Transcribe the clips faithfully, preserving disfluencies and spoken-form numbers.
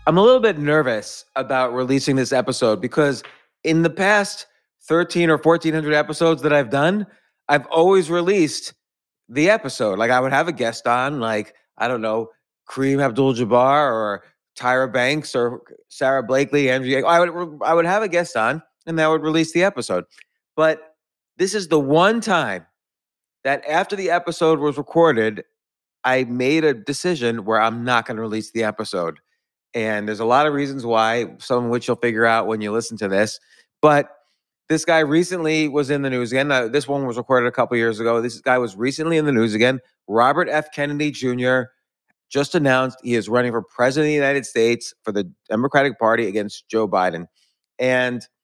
I'm a little bit nervous about releasing this episode because in the past thirteen or fourteen hundred episodes that I've done, I've always released the episode. Like I would have a guest on, like, I don't know, Kareem Abdul-Jabbar or Tyra Banks or Sarah Blakely, Andrew. I would I would have a guest on and that would release the episode. But this is the one time that after the episode was recorded, I made a decision where I'm not going to release the episode. And there's a lot of reasons why, some of which you'll figure out when you listen to this. But this guy recently was in the news again. Uh, this one was recorded a couple years ago. This guy was recently in the news again. Robert F. Kennedy Junior just announced he is running for president of the United States for the Democratic Party against Joe Biden. And a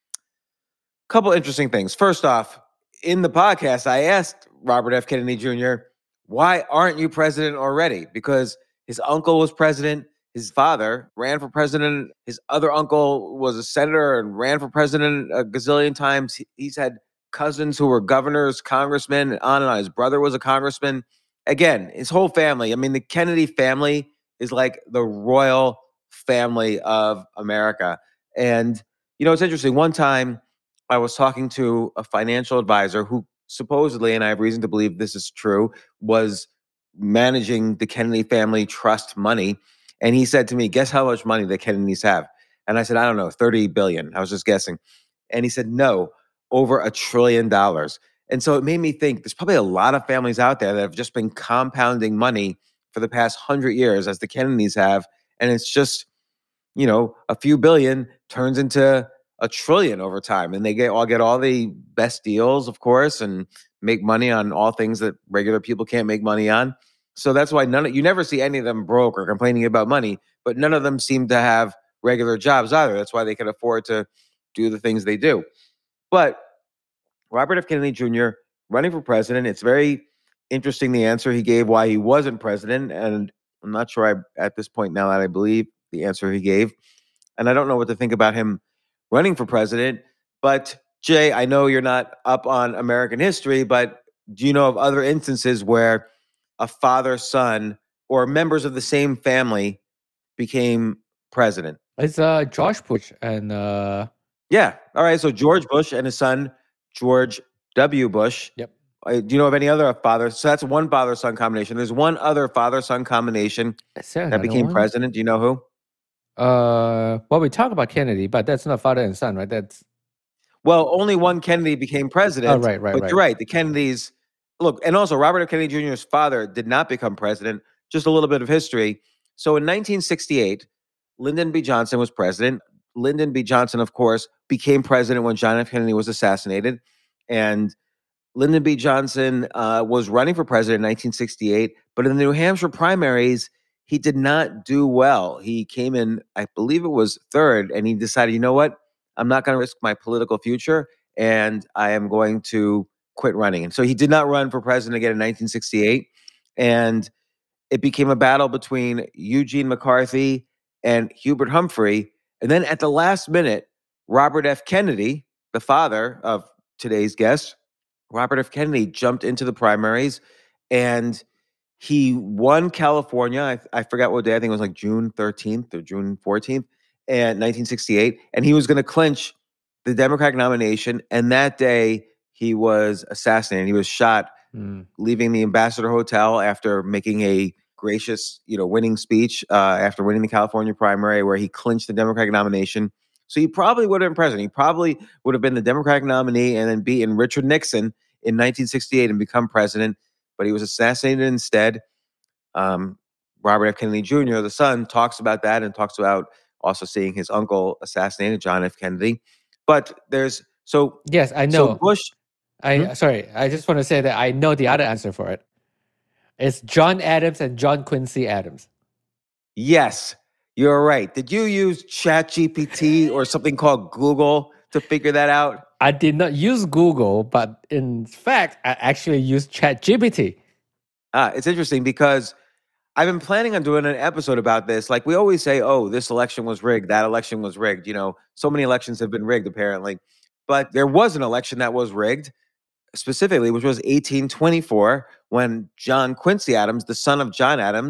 couple interesting things. First off, in the podcast, I asked Robert F. Kennedy Junior, why aren't you president already? Because his uncle was president. His father ran for president. His other uncle was a senator and ran for president a gazillion times. He's had cousins who were governors, congressmen, and on and on. His brother was a congressman. Again, his whole family. I mean, the Kennedy family is like the royal family of America. And, you know, it's interesting. One time I was talking to a financial advisor who supposedly, and I have reason to believe this is true, was managing the Kennedy family trust money. And he said to me, guess how much money the Kennedys have? And I said, I don't know, thirty billion. I was just guessing. And he said, no, over a trillion dollars. And so it made me think there's probably a lot of families out there that have just been compounding money for the past hundred years as the Kennedys have. And it's just, you know, a few billion turns into a trillion over time. And they get all get all the best deals, of course, and make money on all things that regular people can't make money on. So that's why none of you never see any of them broke or complaining about money, but none of them seem to have regular jobs either. That's why they can afford to do the things they do. But Robert F. Kennedy Junior running for president, it's very interesting the answer he gave why he wasn't president. And I'm not sure I at this point now that I believe the answer he gave. And I don't know what to think about him running for president. But Jay, I know you're not up on American history, but do you know of other instances where a father, son, or members of the same family became president? It's uh George Bush and uh Yeah. All right. So George Bush and his son, George W. Bush. Yep. Uh, do you know of any other fathers? So that's one father-son combination. There's one other father-son combination Is there that another became one? president. Do you know who? Uh, well, we talk about Kennedy, but that's not father and son, right? That's Well, only one Kennedy became president. Oh, right, right, But right. you're right. The Kennedys, look, and also Robert F. Kennedy Junior's father did not become president. Just a little bit of history. So in nineteen sixty-eight, Lyndon B. Johnson was president. Lyndon B. Johnson, of course, became president when John F. Kennedy was assassinated. And Lyndon B. Johnson uh, was running for president in nineteen sixty-eight, but in the New Hampshire primaries, he did not do well. He came in, I believe it was third, and he decided, you know what? I'm not going to risk my political future, and I am going to quit running. And so he did not run for president again in nineteen sixty-eight. And it became a battle between Eugene McCarthy and Hubert Humphrey. And then at the last minute, Robert F. Kennedy, the father of today's guest, Robert F. Kennedy jumped into the primaries and he won California. I, I forgot what day. I think it was like June thirteenth or June fourteenth in nineteen sixty-eight. And he was going to clinch the Democratic nomination. And that day he was assassinated. He was shot Mm. leaving the Ambassador Hotel after making a gracious, you know, winning speech uh, after winning the California primary where he clinched the Democratic nomination. So he probably would have been president. He probably would have been the Democratic nominee and then beaten Richard Nixon in nineteen sixty-eight and become president. But he was assassinated instead. Um, Robert F. Kennedy Junior, the son, talks about that and talks about also seeing his uncle assassinated, John F. Kennedy. But there's so Yes, I so know. Bush. I Hmm? sorry, I just want to say that I know the other answer for it. It's John Adams and John Quincy Adams. Yes, you're right. Did you use ChatGPT or something called Google to figure that out? I did not use Google, but in fact, I actually used ChatGPT. Ah, it's interesting because I've been planning on doing an episode about this. Like we always say, oh, this election was rigged, that election was rigged. You know, so many elections have been rigged apparently. But there was an election that was rigged specifically, which was eighteen twenty-four when John Quincy Adams, the son of John Adams,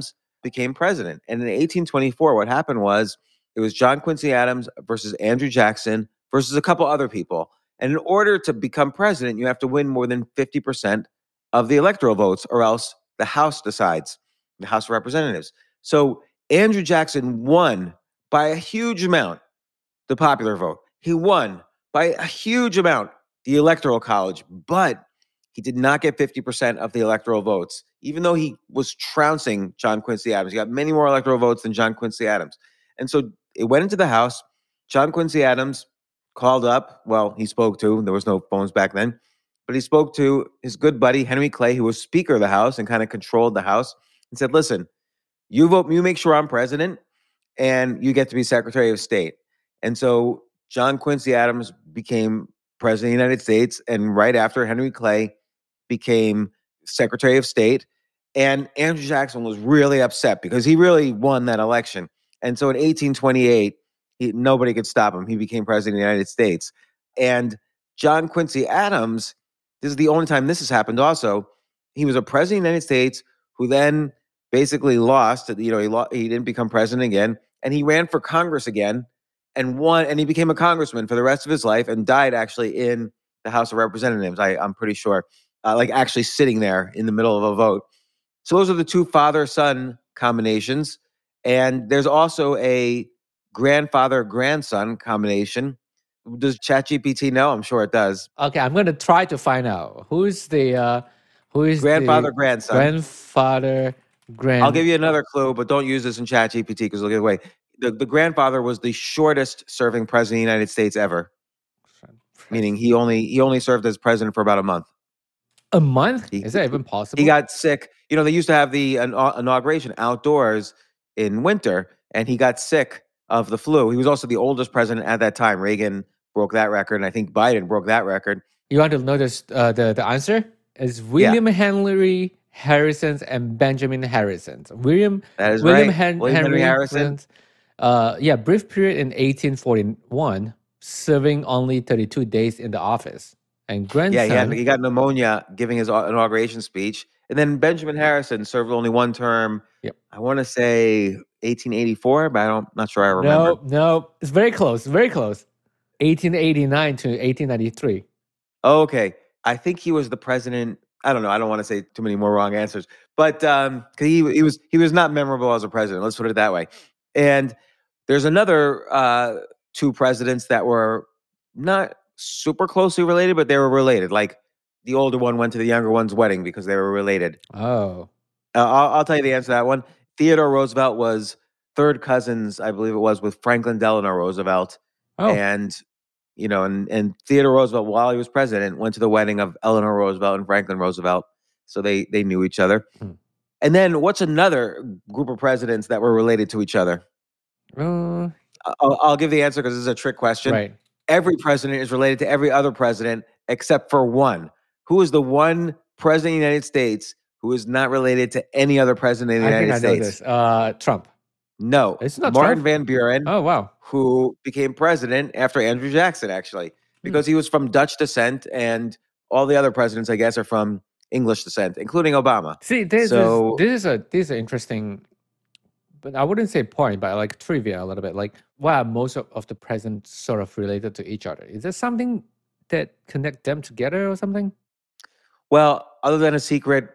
became president. And in eighteen twenty-four, what happened was it was John Quincy Adams versus Andrew Jackson versus a couple other people. And in order to become president, you have to win more than fifty percent of the electoral votes, or else the House decides, the House of Representatives. So Andrew Jackson won by a huge amount the popular vote. He won by a huge amount the electoral college, but he did not get fifty percent of the electoral votes, even though he was trouncing John Quincy Adams. He got many more electoral votes than John Quincy Adams. And so it went into the House. John Quincy Adams called up, well, he spoke to, there was no phones back then, but he spoke to his good buddy, Henry Clay, who was Speaker of the House and kind of controlled the House, and said, listen, you vote, you make sure I'm president, and you get to be Secretary of State. And so John Quincy Adams became president of the United States, and right after, Henry Clay became Secretary of State. And Andrew Jackson was really upset because he really won that election. And so in eighteen twenty-eight, he, nobody could stop him. He became president of the United States. And John Quincy Adams, this is the only time this has happened also, he was a president of the United States who then basically lost. You know, he, lost, he didn't become president again. And he ran for Congress again and won. And he became a congressman for the rest of his life and died actually in the House of Representatives, I, I'm pretty sure, uh, like actually sitting there in the middle of a vote. So those are the two father-son combinations. And there's also a grandfather-grandson combination. Does ChatGPT know? I'm sure it does. Okay, I'm going to try to find out who's the uh, who is grandfather the grandson. Grandfather grand. I'll give you another clue, but don't use this in ChatGPT because it'll give away. The the grandfather was the shortest serving president of the United States ever. Meaning he only he only served as president for about a month. A month? He, is that even possible? He got sick. You know, they used to have the uh, inauguration outdoors in winter, and he got sick of the flu. He was also the oldest president at that time. Reagan broke that record, and I think Biden broke that record. You want to notice uh, the, the answer? It's William yeah. Henry Harrison and Benjamin Harrison. William, that is William right. Hen- William Henry, Henry Harrison. Uh, yeah, brief period in eighteen forty-one, serving only thirty-two days in the office. And grandson... Yeah, he, had, he got pneumonia giving his inauguration speech. And then Benjamin Harrison served only one term. Yep. I want to say eighteen eighty-four, but I'm not sure I remember. No, no. It's very close. Very close. eighteen eighty-nine to eighteen ninety-three. Okay. I think he was the president. I don't know. I don't want to say too many more wrong answers. But um, he, he, was, he was not memorable as a president. Let's put it that way. And there's another uh, two presidents that were not super closely related, but they were related. Like the older one went to the younger one's wedding because they were related. Oh. Uh, I'll, I'll tell you the answer to that one. Theodore Roosevelt was third cousins, I believe it was, with Franklin Delano Roosevelt. Oh. And, you know, and, and Theodore Roosevelt, while he was president, went to the wedding of Eleanor Roosevelt and Franklin Roosevelt. So they, they knew each other. Hmm. And then what's another group of presidents that were related to each other? Uh, I'll, I'll give the answer because this is a trick question. Right. Every president is related to every other president except for one. Who is the one president of the United States who is not related to any other president of the I United think I States? know this. Uh, Trump. No. It's not Martin Trump? Van Buren. Oh, wow. Who became president after Andrew Jackson, actually, because hmm. he was from Dutch descent, and all the other presidents, I guess, are from English descent, including Obama. See, this, so, is, this is a this is an interesting, but I wouldn't say point, but like trivia a little bit. Like, why are most of, of the presidents sort of related to each other? Is there something that connect them together or something? Well, other than a secret,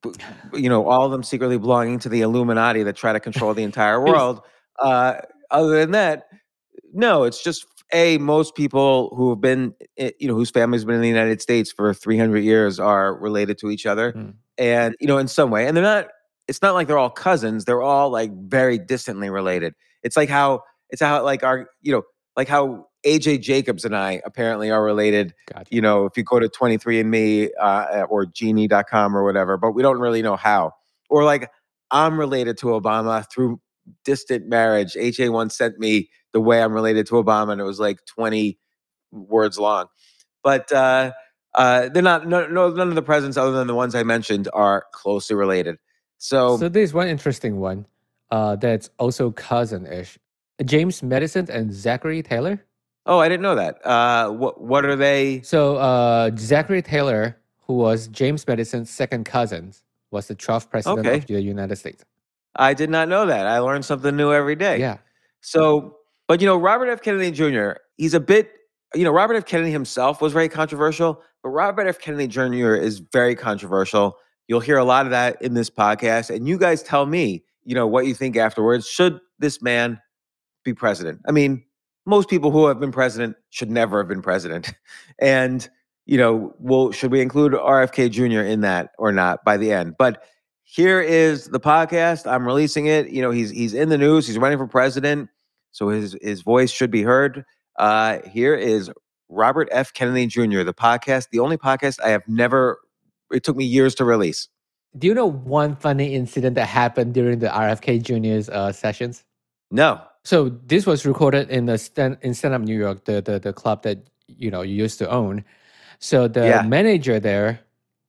you know, all of them secretly belonging to the Illuminati that try to control the entire world. Uh, other than that, no, it's just a most people who have been, you know, whose families have been in the United States for three hundred years are related to each other, mm. and you know, in some way, and they're not. It's not like they're all cousins. They're all like very distantly related. It's like how it's how like our, you know, like how A J Jacobs and I apparently are related. Gotcha. You know, if you go to twenty-three and me uh, or genie dot com or whatever, but we don't really know how. Or like I'm related to Obama through distant marriage. H A once sent me the way I'm related to Obama, and it was like twenty words long. But uh, uh, they're not. No, no, none of the presidents, other than the ones I mentioned, are closely related. So, so there's one interesting one uh, that's also cousin-ish. James Madison and Zachary Taylor. Oh, I didn't know that. Uh, what what are they? So uh, Zachary Taylor, who was James Madison's second cousin, was the twelfth president okay. of the United States. I did not know that. I learn something new every day. Yeah. So, but you know, Robert F. Kennedy Junior, he's a bit, you know, Robert F. Kennedy himself was very controversial, but Robert F. Kennedy Junior is very controversial. You'll hear a lot of that in this podcast. And you guys tell me, you know, what you think afterwards. Should this man be president? I mean, most people who have been president should never have been president. And, you know, well, should we include R F K Junior in that or not by the end? But here is the podcast. I'm releasing it. You know, he's he's in the news. He's running for president, so his his voice should be heard. Uh, here is Robert F. Kennedy Junior, the podcast, the only podcast I have never. It took me years to release. Do you know one funny incident that happened during the R F K Junior's uh, sessions? No. So this was recorded in the stand in Stand Up New York, the, the the club that you know you used to own. So the Yeah. manager there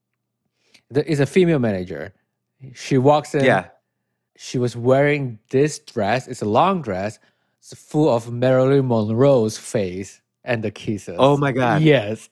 the, is a female manager. She walks in. Yeah. She was wearing this dress. It's a long dress. It's full of Marilyn Monroe's face and the kisses. Oh my God. Yes.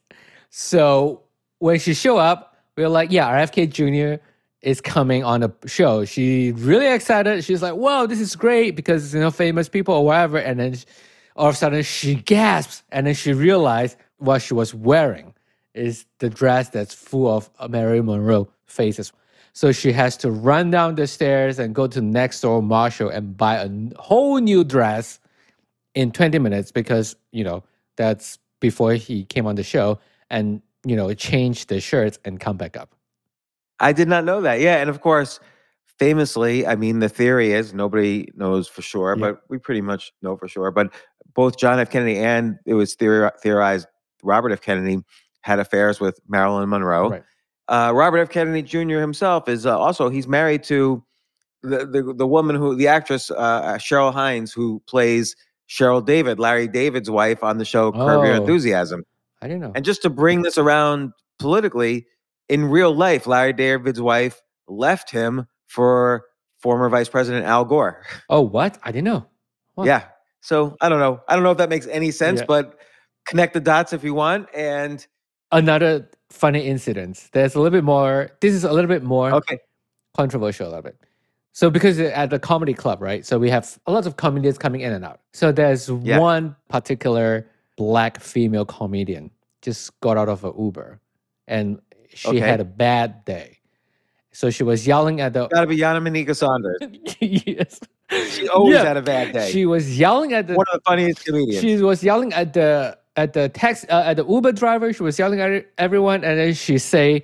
So when she showed up, we were like, yeah, R F K Junior is coming on the show. She really excited. She's like, whoa, this is great because, you know, famous people or whatever. And then she, all of a sudden she gasps and then she realized what she was wearing is the dress that's full of Marilyn Monroe faces. So she has to run down the stairs and go to next door Marshall and buy a whole new dress in twenty minutes because, you know, that's before he came on the show and, you know, change the shirts and come back up. I did not know that. Yeah. And of course, famously, I mean, the theory is nobody knows for sure, Yeah. but we pretty much know for sure. But both John F. Kennedy and it was theori- theorized Robert F. Kennedy had affairs with Marilyn Monroe. Right. Uh, Robert F. Kennedy Junior himself is uh, also, he's married to the, the, the woman who, the actress, uh, Cheryl Hines, who plays Cheryl David, Larry David's wife on the show Curb Your Oh. Enthusiasm. I didn't know. And just to bring this around politically, in real life, Larry David's wife left him for former Vice President Al Gore. Oh, what? I didn't know. Wow. Yeah. So I don't know. I don't know if that makes any sense, Yeah. but connect the dots if you want. And Another funny incident. There's a little bit more. This is a little bit more okay, controversial a little bit. So because at the comedy club, right? So we have a lot of comedians coming in and out. So there's Yeah. one particular black female comedian just got out of an Uber and she Okay. had a bad day. So she was yelling at the gotta be Yana Monica Saunders. yes. She always Yeah. had a bad day. She was yelling at the One of the funniest comedians. she was yelling at the at the tax uh, at the Uber driver. She was yelling at everyone, and then she say,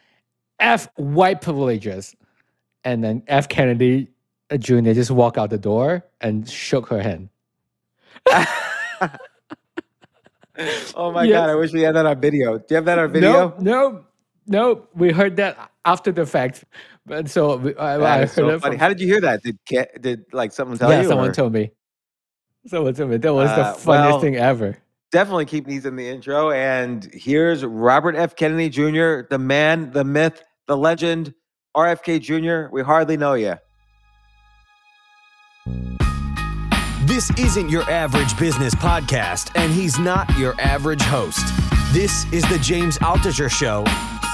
"F white privileges," and then F Kennedy Junior just walked out the door and shook her hand. Oh my Yes. God, I wish we had that on video. Do you have that on video? No, no, no. We heard that after the fact, but so we, I, I That heard is so it funny. from, How did you hear that? Did Ca- did like someone tell yeah, you? someone or- told me. Someone told me that was Uh, the funniest well, thing ever. Definitely keep these in the intro. And here's Robert F. Kennedy Junior, the man, the myth, the legend, R F K Junior We hardly know you. This isn't your average business podcast, and he's not your average host. This is the James Altucher Show.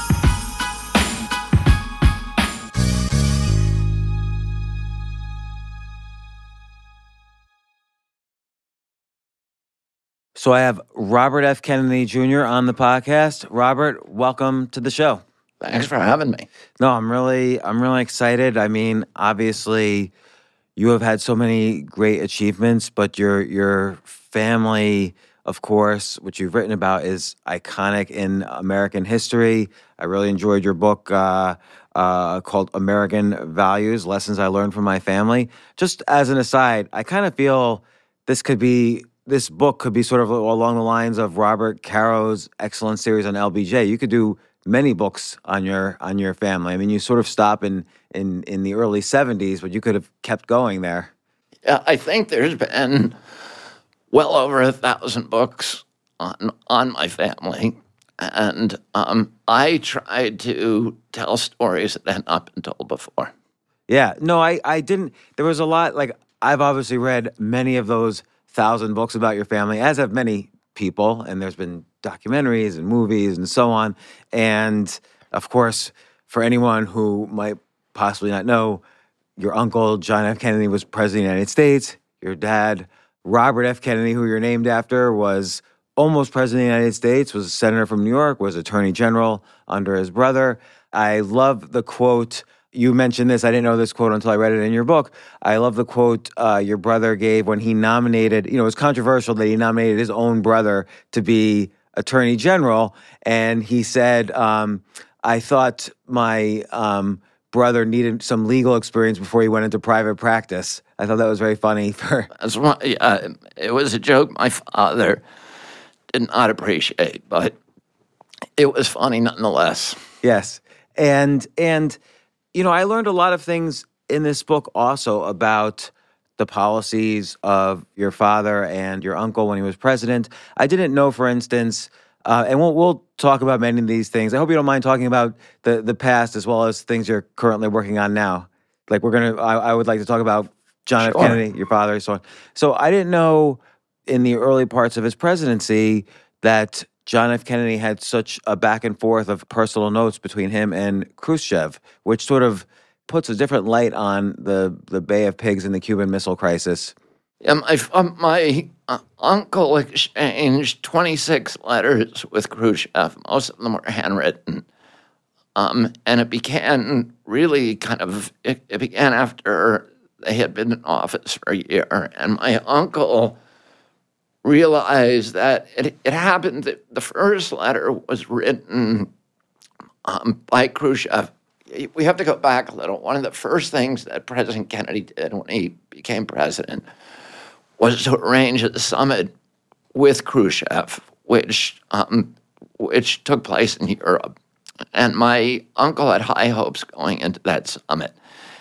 So I have Robert F. Kennedy Junior on the podcast. Robert, welcome to the show. Thanks for having me. No, I'm really, I'm really excited. I mean, obviously, you have had so many great achievements, but your your family, of course, which you've written about, is iconic in American history. I really enjoyed your book uh, uh, called American Values: Lessons I Learned from My Family. Just as an aside, I kind of feel this could be. This book could be sort of along the lines of Robert Caro's excellent series on L B J. You could do many books on your on your family. I mean, you sort of stop in in in the early seventies, but you could have kept going there. Yeah, I think there's been well over a thousand books on on my family, and um, I tried to tell stories that had not been told before. Yeah, no, I I didn't. There was a lot. Like I've obviously read many of those thousand books about your family, as have many people, and there's been documentaries and movies and so on. And of course, for anyone who might possibly not know, your uncle, John F. Kennedy, was president of the United States. Your dad, Robert F. Kennedy, who you're named after, was almost president of the United States, was a senator from New York, was attorney general under his brother. I love the quote. You mentioned this. I didn't know this quote until I read it in your book. I love the quote uh, your brother gave when he nominated, you know, it was controversial that he nominated his own brother to be attorney general. And he said, um, I thought my um, brother needed some legal experience before he went into private practice. I thought that was very funny. For That's why, uh, it was a joke my father did not appreciate, but it was funny nonetheless. Yes. And, and, you know, I learned a lot of things in this book also about the policies of your father and your uncle when he was president. I didn't know, for instance, uh, and we'll, we'll talk about many of these things. I hope you don't mind talking about the, the past as well as things you're currently working on now. Like we're going to, I would like to talk about John Sure. F. Kennedy, your father, so on. So I didn't know in the early parts of his presidency that John F. Kennedy had such a back and forth of personal notes between him and Khrushchev, which sort of puts a different light on the, the Bay of Pigs and the Cuban Missile Crisis. Yeah, my uh, my uh, uncle exchanged twenty-six letters with Khrushchev. Most of them were handwritten. Um, and it began really kind of, it, it began after they had been in office for a year. And my uncle realized that it, it happened that the first letter was written um, by Khrushchev. We have to go back a little. One of the first things that President Kennedy did when he became president was to arrange a summit with Khrushchev, which um, which took place in Europe. And my uncle had high hopes going into that summit.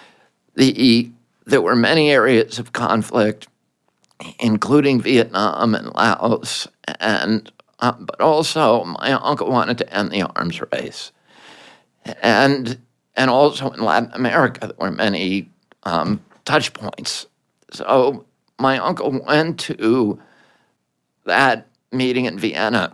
The there were many areas of conflict, including Vietnam and Laos, and um, but also my uncle wanted to end the arms race, and and also in Latin America there were many um, touch points. So my uncle went to that meeting in Vienna,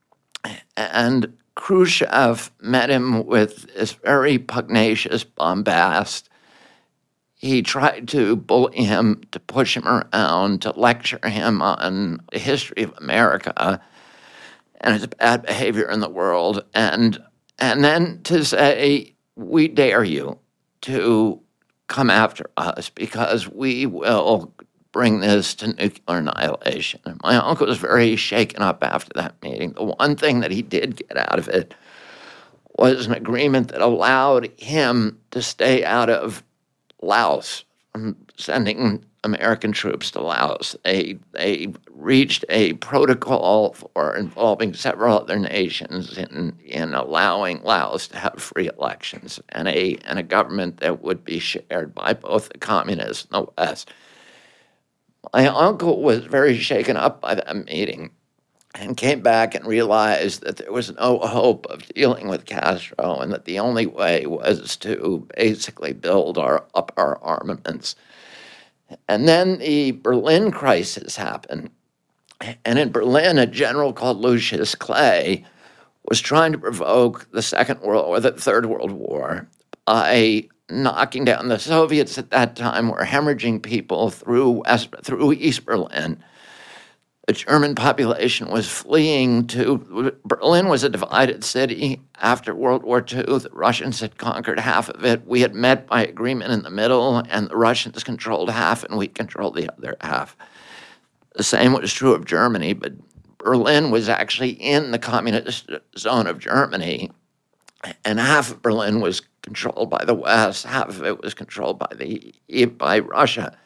and Khrushchev met him with this very pugnacious bombast. He tried to bully him, to push him around, to lecture him on the history of America and its bad behavior in the world, and and then to say, we dare you to come after us because we will bring this to nuclear annihilation. And my uncle was very shaken up after that meeting. The one thing that he did get out of it was an agreement that allowed him to stay out of Laos, from sending American troops to Laos. They they reached a protocol for involving several other nations in, in allowing Laos to have free elections and a and a government that would be shared by both the communists and the West. My uncle was very shaken up by that meeting and came back and realized that there was no hope of dealing with Castro and that the only way was to basically build our, up our armaments. And then the Berlin crisis happened. And in Berlin, a general called Lucius Clay was trying to provoke the Second World or the Third World War by knocking down the Soviets at that time were hemorrhaging people through West, through East Berlin. The German population was fleeing to, Berlin was a divided city. After World War Two, the Russians had conquered half of it. We had met by agreement in the middle, and the Russians controlled half, and we controlled the other half. The same was true of Germany, but Berlin was actually in the communist zone of Germany, and half of Berlin was controlled by the West, half of it was controlled by the by Russia.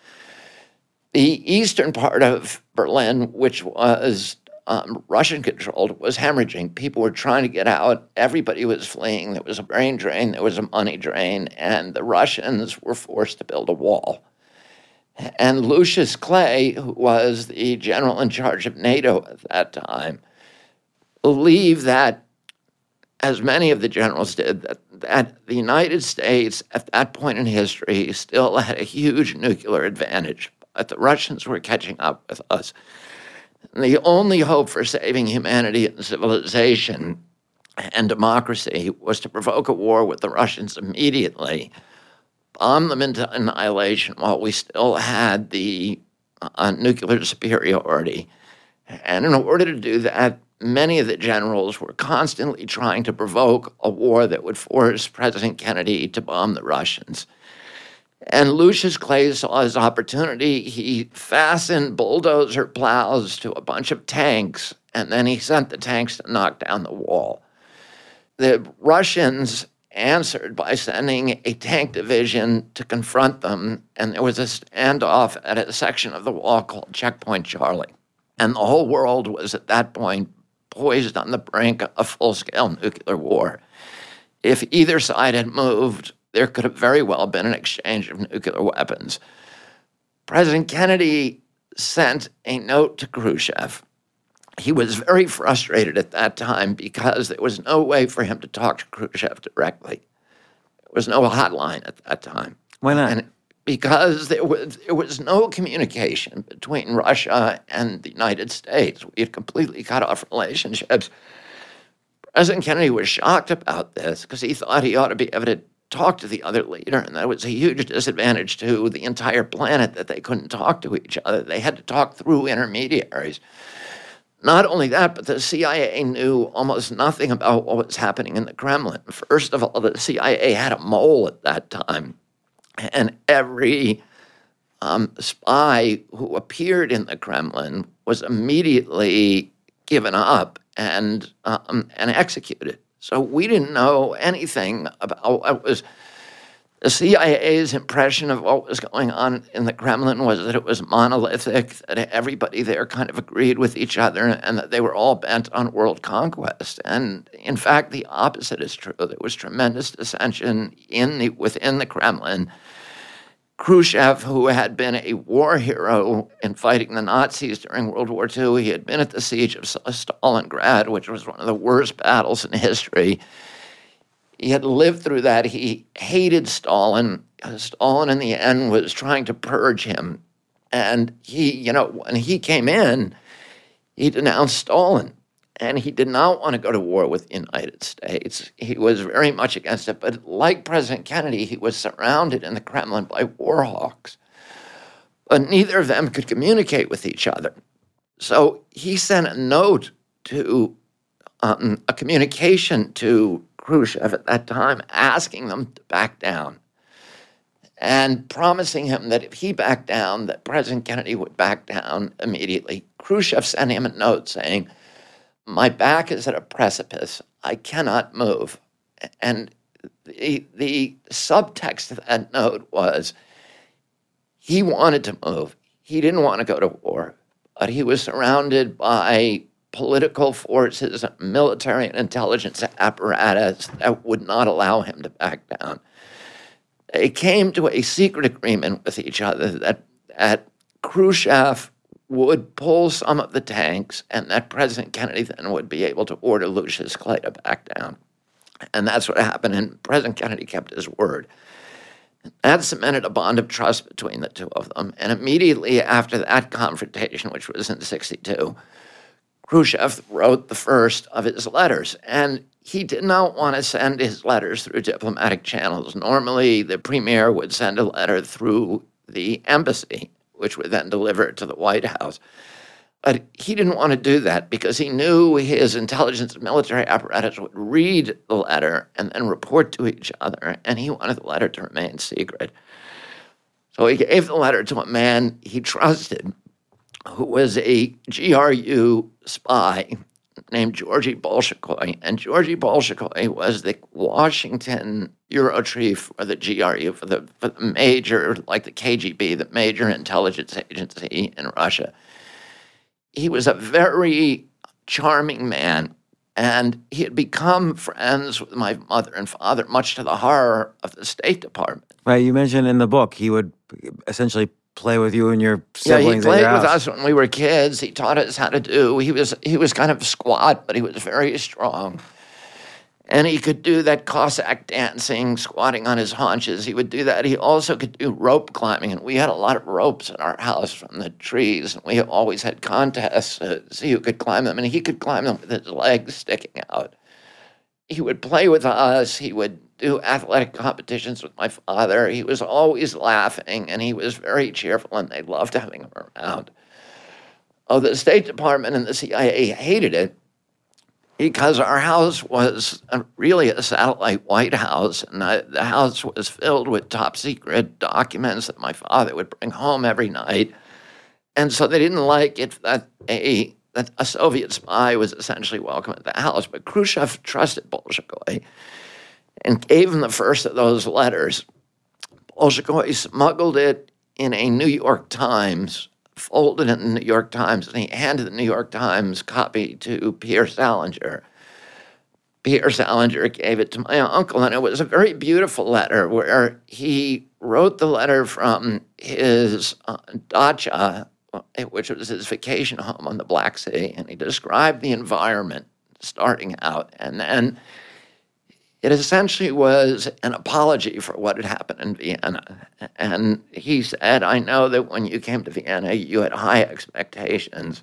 The eastern part of Berlin, which was um, Russian-controlled, was hemorrhaging. People were trying to get out. Everybody was fleeing. There was a brain drain. There was a money drain. And the Russians were forced to build a wall. And Lucius Clay, who was the general in charge of NATO at that time, believed that, as many of the generals did, that, that the United States, at that point in history, still had a huge nuclear advantage. But the Russians were catching up with us. And the only hope for saving humanity and civilization and democracy was to provoke a war with the Russians immediately bomb them into annihilation while we still had the uh, nuclear superiority. And in order to do that, many of the generals were constantly trying to provoke a war that would force President Kennedy to bomb the Russians. And Lucius Clay saw his opportunity. He fastened bulldozer plows to a bunch of tanks, and then he sent the tanks to knock down the wall. The Russians answered by sending a tank division to confront them, and there was a standoff at a section of the wall called Checkpoint Charlie. And the whole world was at that point poised on the brink of full-scale nuclear war. If either side had moved, there could have very well been an exchange of nuclear weapons. President Kennedy sent a note to Khrushchev. He was very frustrated at that time because there was no way for him to talk to Khrushchev directly. There was no hotline at that time. Why not? And because there was, there was no communication between Russia and the United States. We had completely cut off relationships. President Kennedy was shocked about this because he thought he ought to be able to talk to the other leader, and that was a huge disadvantage to the entire planet that they couldn't talk to each other. They had to talk through intermediaries. Not only that, but the C I A knew almost nothing about what was happening in the Kremlin. First of all, the C I A had a mole at that time, and every um, spy who appeared in the Kremlin was immediately given up and um, and executed. So we didn't know anything about what was the C I A's impression of what was going on in the Kremlin was that it was monolithic, that everybody there kind of agreed with each other, and that they were all bent on world conquest. And in fact, the opposite is true. There was tremendous dissension in the within the Kremlin. Khrushchev, who had been a war hero in fighting the Nazis during World War Two, he had been at the siege of Stalingrad, which was one of the worst battles in history. He had lived through that. He hated Stalin. Stalin, in the end, was trying to purge him. And he, you know, when he came in, he denounced Stalin. And he did not want to go to war with the United States. He was very much against it. But like President Kennedy, he was surrounded in the Kremlin by war hawks. But neither of them could communicate with each other. So he sent a note to, um, a communication to Khrushchev at that time, asking them to back down and promising him that if he backed down, that President Kennedy would back down immediately. Khrushchev sent him a note saying, "My back is at a precipice. I cannot move." And the, the subtext of that note was he wanted to move. He didn't want to go to war, but he was surrounded by political forces, military and intelligence apparatus that would not allow him to back down. They came to a secret agreement with each other that, that Khrushchev would pull some of the tanks and that President Kennedy then would be able to order Lucius Clay to back down. And that's what happened, and President Kennedy kept his word. That cemented a bond of trust between the two of them. And immediately after that confrontation, which was in sixty-two, Khrushchev wrote the first of his letters, and he did not want to send his letters through diplomatic channels. Normally, the premier would send a letter through the embassy, which would then deliver it to the White House. But he didn't want to do that because he knew his intelligence and military apparatus would read the letter and then report to each other, and he wanted the letter to remain secret. So he gave the letter to a man he trusted, who was a G R U spy named Georgy Bolshakov. And Georgy Bolshakov was the Washington bureau chief for the G R U, for the, for the major, like the K G B, the major intelligence agency in Russia. He was a very charming man, and he had become friends with my mother and father, much to the horror of the State Department. Right, you mentioned in the book he would essentially play with you and your Yeah, siblings he at played your with house. us when we were kids. He taught us how to do. He was he was kind of squat, but he was very strong. And he could do that Cossack dancing, squatting on his haunches. He would do that. He also could do rope climbing, and we had a lot of ropes in our house from the trees, and we always had contests to see who could climb them, and he could climb them with his legs sticking out. He would play with us. He would do athletic competitions with my father. He was always laughing, and he was very cheerful, and they loved having him around. Oh, the State Department and the C I A hated it because our house was a, really a satellite White House, and the, the house was filled with top-secret documents that my father would bring home every night. And so they didn't like it that a, that a Soviet spy was essentially welcome at the house. But Khrushchev trusted Bolshoi and gave him the first of those letters. Bolshoi smuggled it in a New York Times, folded it in the New York Times, and he handed the New York Times copy to Pierre Salinger. Pierre Salinger gave it to my uncle, and it was a very beautiful letter where he wrote the letter from his uh, dacha, which was his vacation home on the Black Sea, and he described the environment starting out. And then it essentially was an apology for what had happened in Vienna. And he said, I know that when you came to Vienna, you had high expectations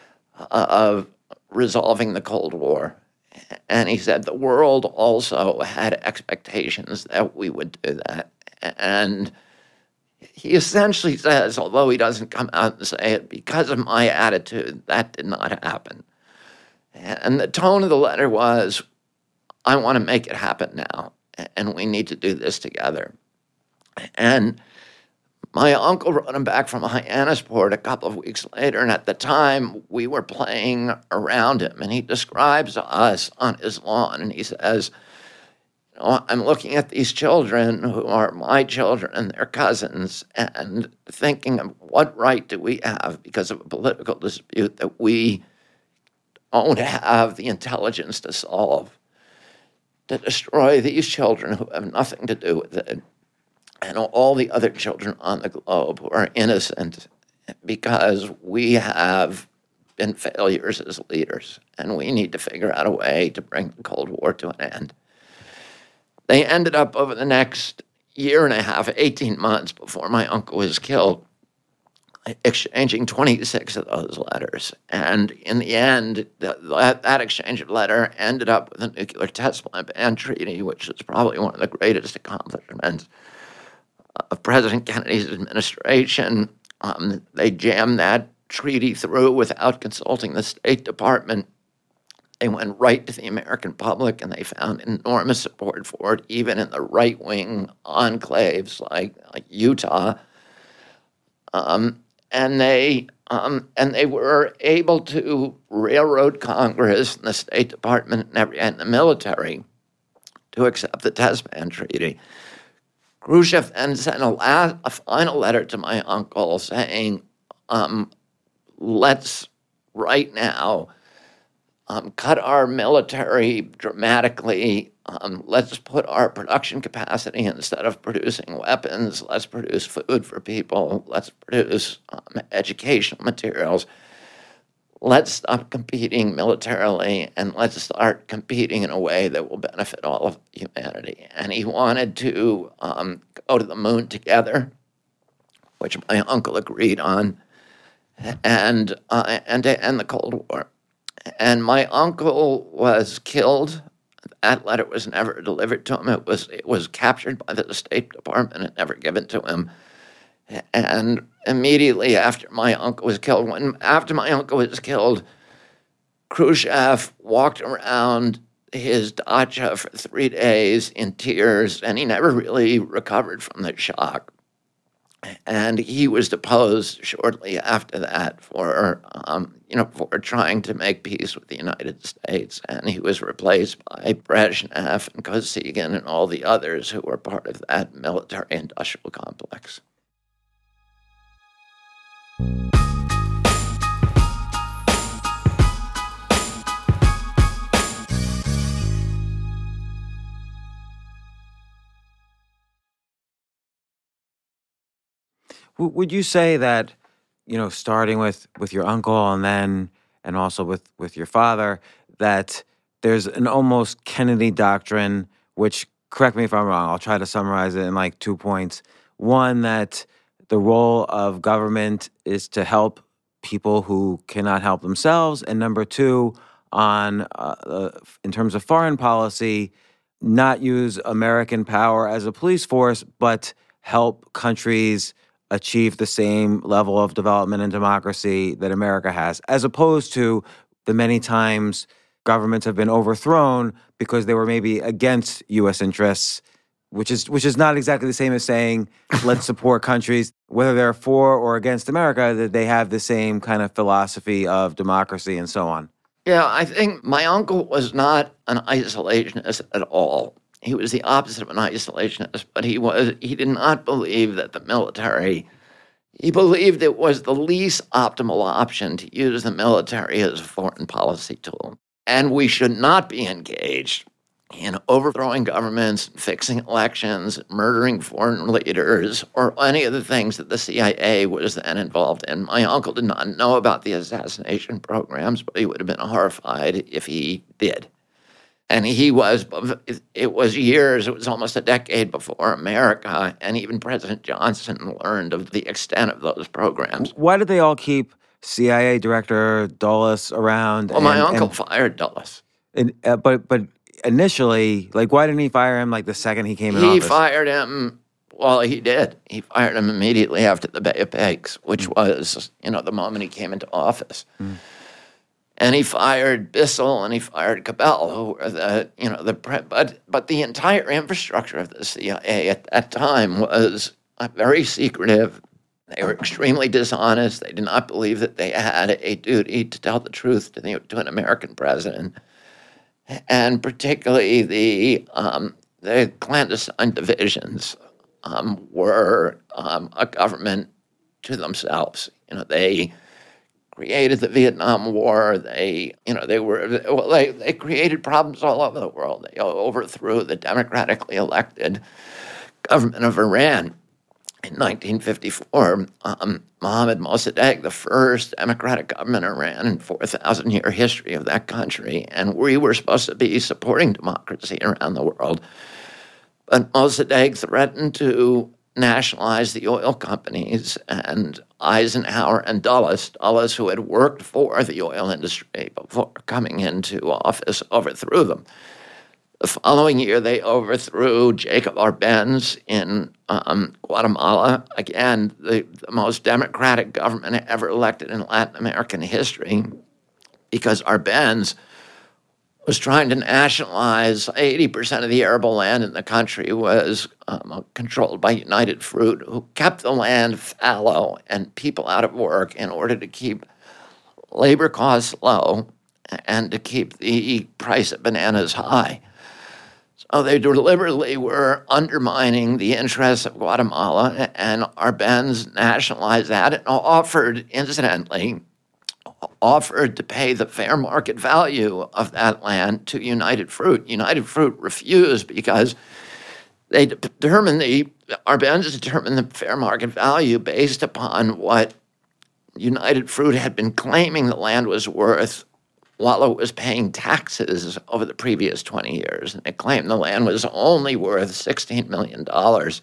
of resolving the Cold War. And he said the world also had expectations that we would do that. And he essentially says, although he doesn't come out and say it, because of my attitude, that did not happen. And the tone of the letter was, I want to make it happen now, and we need to do this together. And my uncle wrote him back from Hyannisport a couple of weeks later, and at the time, we were playing around him, and he describes us on his lawn, and he says, you know, I'm looking at these children who are my children and their cousins, and thinking of what right do we have, because of a political dispute that we don't have the intelligence to solve, to destroy these children who have nothing to do with it, and all the other children on the globe who are innocent, because we have been failures as leaders, and we need to figure out a way to bring the Cold War to an end. They ended up over the next year and a half, eighteen months before my uncle was killed, exchanging twenty-six of those letters. And in the end, the, that, that exchange of letter ended up with a nuclear test ban treaty, which is probably one of the greatest accomplishments of President Kennedy's administration. Um, they jammed that treaty through without consulting the State Department. They went right to the American public, and they found enormous support for it, even in the right-wing enclaves like, like Utah. Um, and they um, and they were able to railroad Congress and the State Department and, every, and the military to accept the test ban treaty. Khrushchev then sent a, last, a final letter to my uncle saying, um, let's right now um, cut our military dramatically. Um, let's put our production capacity, instead of producing weapons, let's produce food for people. Let's produce um, educational materials. Let's stop competing militarily, and let's start competing in a way that will benefit all of humanity. And he wanted to um, go to the moon together, which my uncle agreed on, and uh, and to end the Cold War. And my uncle was killed. That letter was never delivered to him. It was it was captured by the State Department and never given to him. And immediately after my uncle was killed, when after my uncle was killed, Khrushchev walked around his dacha for three days in tears, and he never really recovered from the shock. And he was deposed shortly after that for, um, you know, for trying to make peace with the United States. And he was replaced by Brezhnev and Kosygin and all the others who were part of that military-industrial complex. Would you say that, you know, starting with, with your uncle and then, and also with, with your father, that there's an almost Kennedy doctrine, which, correct me if I'm wrong, I'll try to summarize it in like two points. One, that the role of government is to help people who cannot help themselves. And number two, on uh, uh, in terms of foreign policy, not use American power as a police force, but help countries achieve the same level of development and democracy that America has, as opposed to the many times governments have been overthrown because they were maybe against U S interests, which is which is not exactly the same as saying let's support countries, whether they're for or against America, that they have the same kind of philosophy of democracy and so on. Yeah, I think my uncle was not an isolationist at all. He was the opposite of an isolationist, but he was he did not believe that the military, he believed it was the least optimal option to use the military as a foreign policy tool. And we should not be engaged in overthrowing governments, fixing elections, murdering foreign leaders, or any of the things that the C I A was then involved in. My uncle did not know about the assassination programs, but he would have been horrified if he did. And he was, it was years, it was almost a decade before America, and even President Johnson learned of the extent of those programs. Why did they all keep C I A Director Dulles around? Well, my and, uncle and, fired Dulles. And, uh, but but initially, like, why didn't he fire him like the second he came in He office? fired him, well, he did. He fired him immediately after the Bay of Pigs, which was, you know, the moment he came into office. Mm. And he fired Bissell and he fired Cabell, who were the, you know, the, but, but the entire infrastructure of the C I A at that time was very secretive. They were extremely dishonest. They did not believe that they had a duty to tell the truth to, the, to an American president. And particularly the um, the clandestine divisions um, were um, a government to themselves. You know, they created the Vietnam War. They, you know, they were well, they they created problems all over the world. They overthrew the democratically elected government of Iran in nineteen fifty-four. Um, Mohammad Mossadegh, the first democratic government in Iran in four thousand year history of that country. And we were supposed to be supporting democracy around the world. But Mossadegh threatened to nationalize the oil companies, and Eisenhower and Dulles, Dulles, who had worked for the oil industry before coming into office, overthrew them. The following year, they overthrew Jacob Arbenz in um, Guatemala. Again, the, the most democratic government ever elected in Latin American history, because Arbenz was trying to nationalize eighty percent of the arable land in the country was um, controlled by United Fruit, who kept the land fallow and people out of work in order to keep labor costs low and to keep the price of bananas high. So they deliberately were undermining the interests of Guatemala, and Arbenz nationalized that and offered, incidentally, offered to pay the fair market value of that land to United Fruit. United Fruit refused because they determined the, Arbenz determined the fair market value based upon what United Fruit had been claiming the land was worth while it was paying taxes over the previous twenty years. And it claimed the land was only worth sixteen million dollars.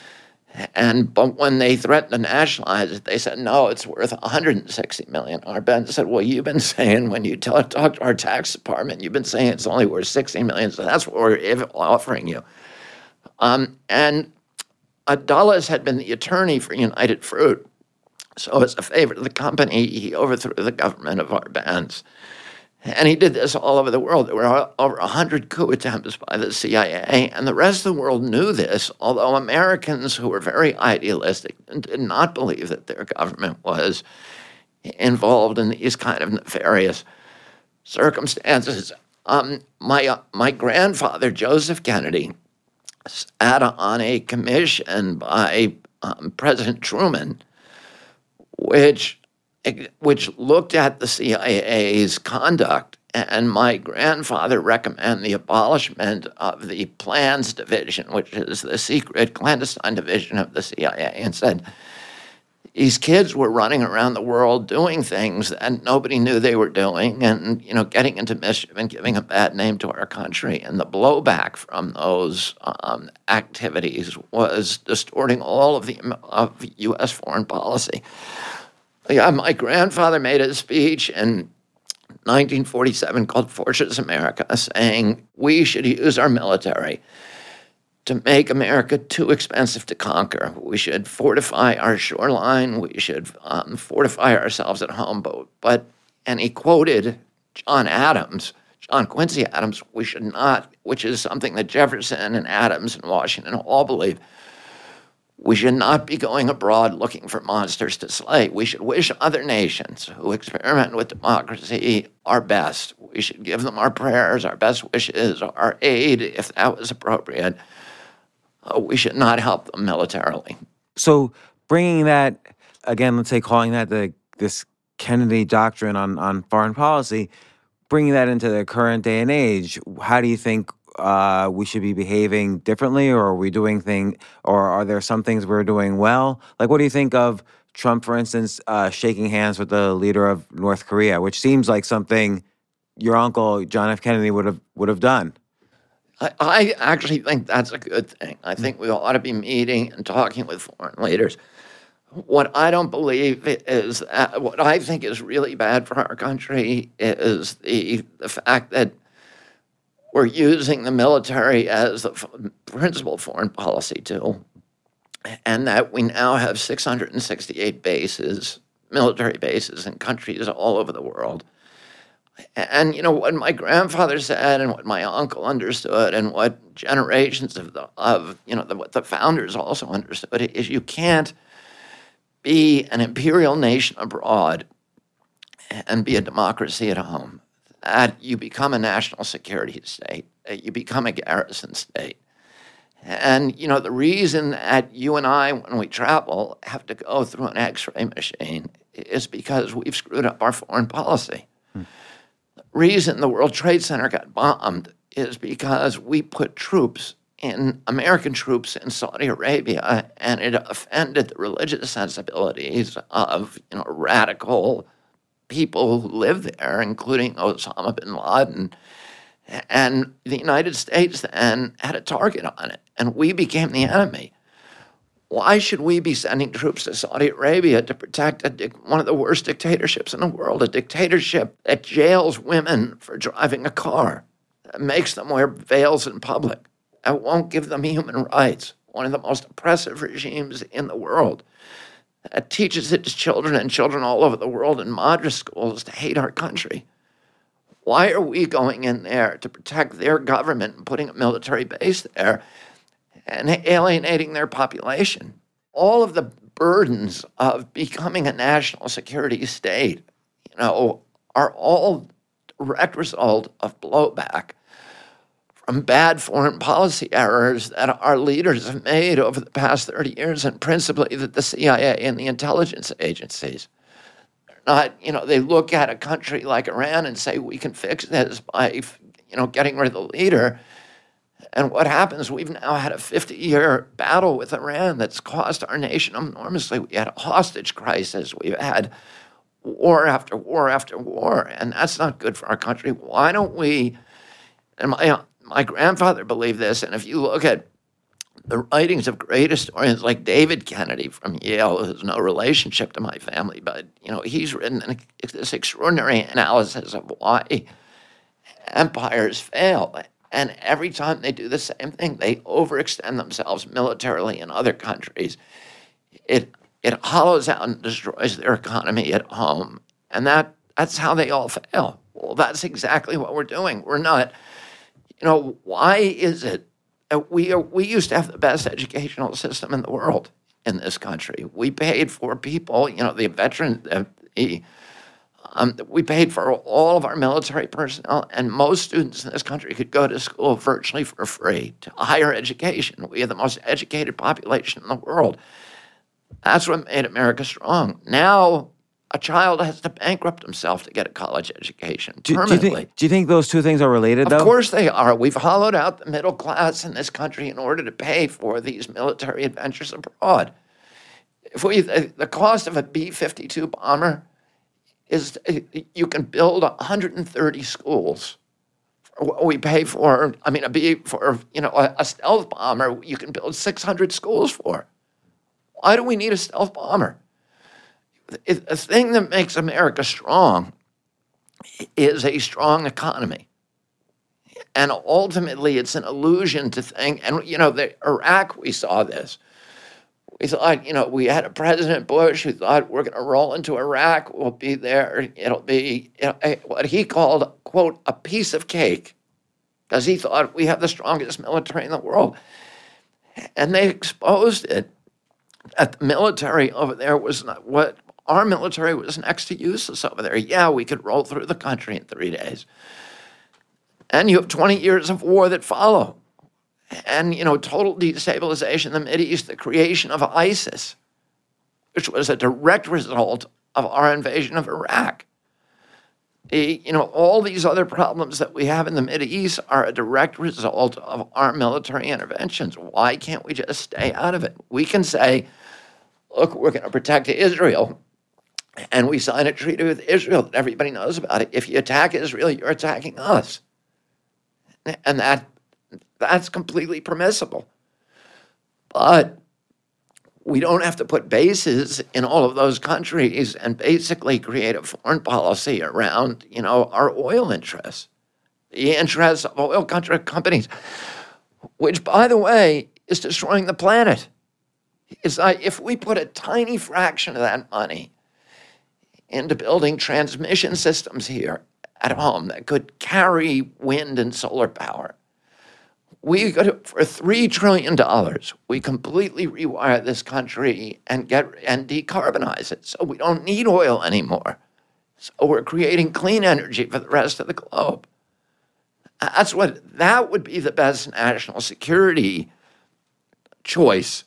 And but when they threatened to nationalize it, they said, no, it's worth one hundred sixty million dollars. Arbenz said, well, you've been saying, when you talk, talk to our tax department, you've been saying it's only worth sixteen million dollars, so that's what we're offering you. Um, and uh, Dulles had been the attorney for United Fruit. So as a favor to the company, he overthrew the government of Arbenz. And he did this all over the world. There were over one hundred coup attempts by the C I A, and the rest of the world knew this, although Americans who were very idealistic did not believe that their government was involved in these kind of nefarious circumstances. Um, my, uh, my grandfather, Joseph Kennedy, sat on a commission by um, President Truman, which... which looked at the C I A's conduct, and my grandfather recommended the abolishment of the Plans Division, which is the secret clandestine division of the C I A, and said these kids were running around the world doing things that nobody knew they were doing, and, you know, getting into mischief and giving a bad name to our country. And the blowback from those um, activities was distorting all of the of U S foreign policy. Yeah, my grandfather made a speech in nineteen forty-seven called Fortress America, saying we should use our military to make America too expensive to conquer. We should fortify our shoreline. We should um, fortify ourselves at home. But, but, and he quoted John Adams, John Quincy Adams, we should not, which is something that Jefferson and Adams and Washington all believe. We should not be going abroad looking for monsters to slay. We should wish other nations who experiment with democracy our best. We should give them our prayers, our best wishes, our aid, if that was appropriate. Uh, we should not help them militarily. So bringing that, again, let's say calling that the this Kennedy doctrine on, on foreign policy, bringing that into the current day and age, how do you think uh, we should be behaving differently, or are we doing things, or are there some things we're doing well? Like, what do you think of Trump, for instance, uh, shaking hands with the leader of North Korea, which seems like something your uncle, John F. Kennedy, would have would have done? I, I actually think that's a good thing. I think we ought to be meeting and talking with foreign leaders. What I don't believe is that what I think is really bad for our country is the the fact that we're using the military as the f- principal foreign policy tool, and that we now have six hundred sixty-eight bases, military bases in countries all over the world. And, you know, what my grandfather said and what my uncle understood and what generations of, the, of you know, the, what the founders also understood is you can't be an imperial nation abroad and be a democracy at home. That you become a national security state. You become a garrison state. And, you know, the reason that you and I, when we travel, have to go through an X-ray machine is because we've screwed up our foreign policy. Hmm. The reason the World Trade Center got bombed is because we put troops in, American troops in Saudi Arabia, and it offended the religious sensibilities of, you know, radical people who live there, including Osama bin Laden. And the United States then had a target on it, and we became the enemy. Why should we be sending troops to Saudi Arabia to protect a dic- one of the worst dictatorships in the world, a dictatorship that jails women for driving a car, that makes them wear veils in public, that won't give them human rights, one of the most oppressive regimes in the world, that teaches its children and children all over the world in moderate schools to hate our country? Why are we going in there to protect their government and putting a military base there and alienating their population? All of the burdens of becoming a national security state, you know, are all direct result of blowback from bad foreign policy errors that our leaders have made over the past thirty years, and principally that the C I A and the intelligence agencies. They're not, you know, they look at a country like Iran and say, we can fix this by, you know, getting rid of the leader. And what happens, we've now had a fifty-year battle with Iran that's cost our nation enormously. We had a hostage crisis. We've had war after war after war, and that's not good for our country. Why don't we, and my My grandfather believed this, and if you look at the writings of great historians like David Kennedy from Yale, who has no relationship to my family, but you know he's written an, this extraordinary analysis of why empires fail, and every time they do the same thing, they overextend themselves militarily in other countries. It it hollows out and destroys their economy at home, and that that's how they all fail. Well, that's exactly what we're doing. We're not. You know, why is it that we are, we used to have the best educational system in the world in this country? We paid for people, you know, the veterans, the, um, we paid for all of our military personnel, and most students in this country could go to school virtually for free, to higher education. We have the most educated population in the world. That's what made America strong. Now, a child has to bankrupt himself to get a college education Do, do, you permanently. think, do you think those two things are related, though? Of course they are. We've hollowed out the middle class in this country in order to pay for these military adventures abroad. If we, the, the cost of a B fifty-two bomber is, you can build one hundred thirty schools. For what we pay for, I mean, a B, for, you know, a, a stealth bomber, you can build six hundred schools for. Why do we need a stealth bomber? The thing that makes America strong is a strong economy. And ultimately, it's an illusion to think, and, you know, the Iraq, we saw this. We thought, you know, we had a President Bush who thought we're going to roll into Iraq, we'll be there, it'll be, you know, what he called, quote, a piece of cake, because he thought we have the strongest military in the world. And they exposed it, that the military over there was not what, our military was next to useless over there. Yeah, we could roll through the country in three days. And you have twenty years of war that follow. And, you know, total destabilization in the Mideast, the creation of ISIS, which was a direct result of our invasion of Iraq. The, you know, all these other problems that we have in the Mideast are a direct result of our military interventions. Why can't we just stay out of it? We can say, look, we're going to protect Israel, and we sign a treaty with Israel that everybody knows about it. If you attack Israel, you're attacking us. And that that's completely permissible. But we don't have to put bases in all of those countries and basically create a foreign policy around, you know, our oil interests, the interests of oil country companies, which, by the way, is destroying the planet. It's like if we put a tiny fraction of that money into building transmission systems here at home that could carry wind and solar power, we could, for three trillion dollars, we completely rewire this country and get and decarbonize it. So we don't need oil anymore. So we're creating clean energy for the rest of the globe. That's what that would be the best national security choice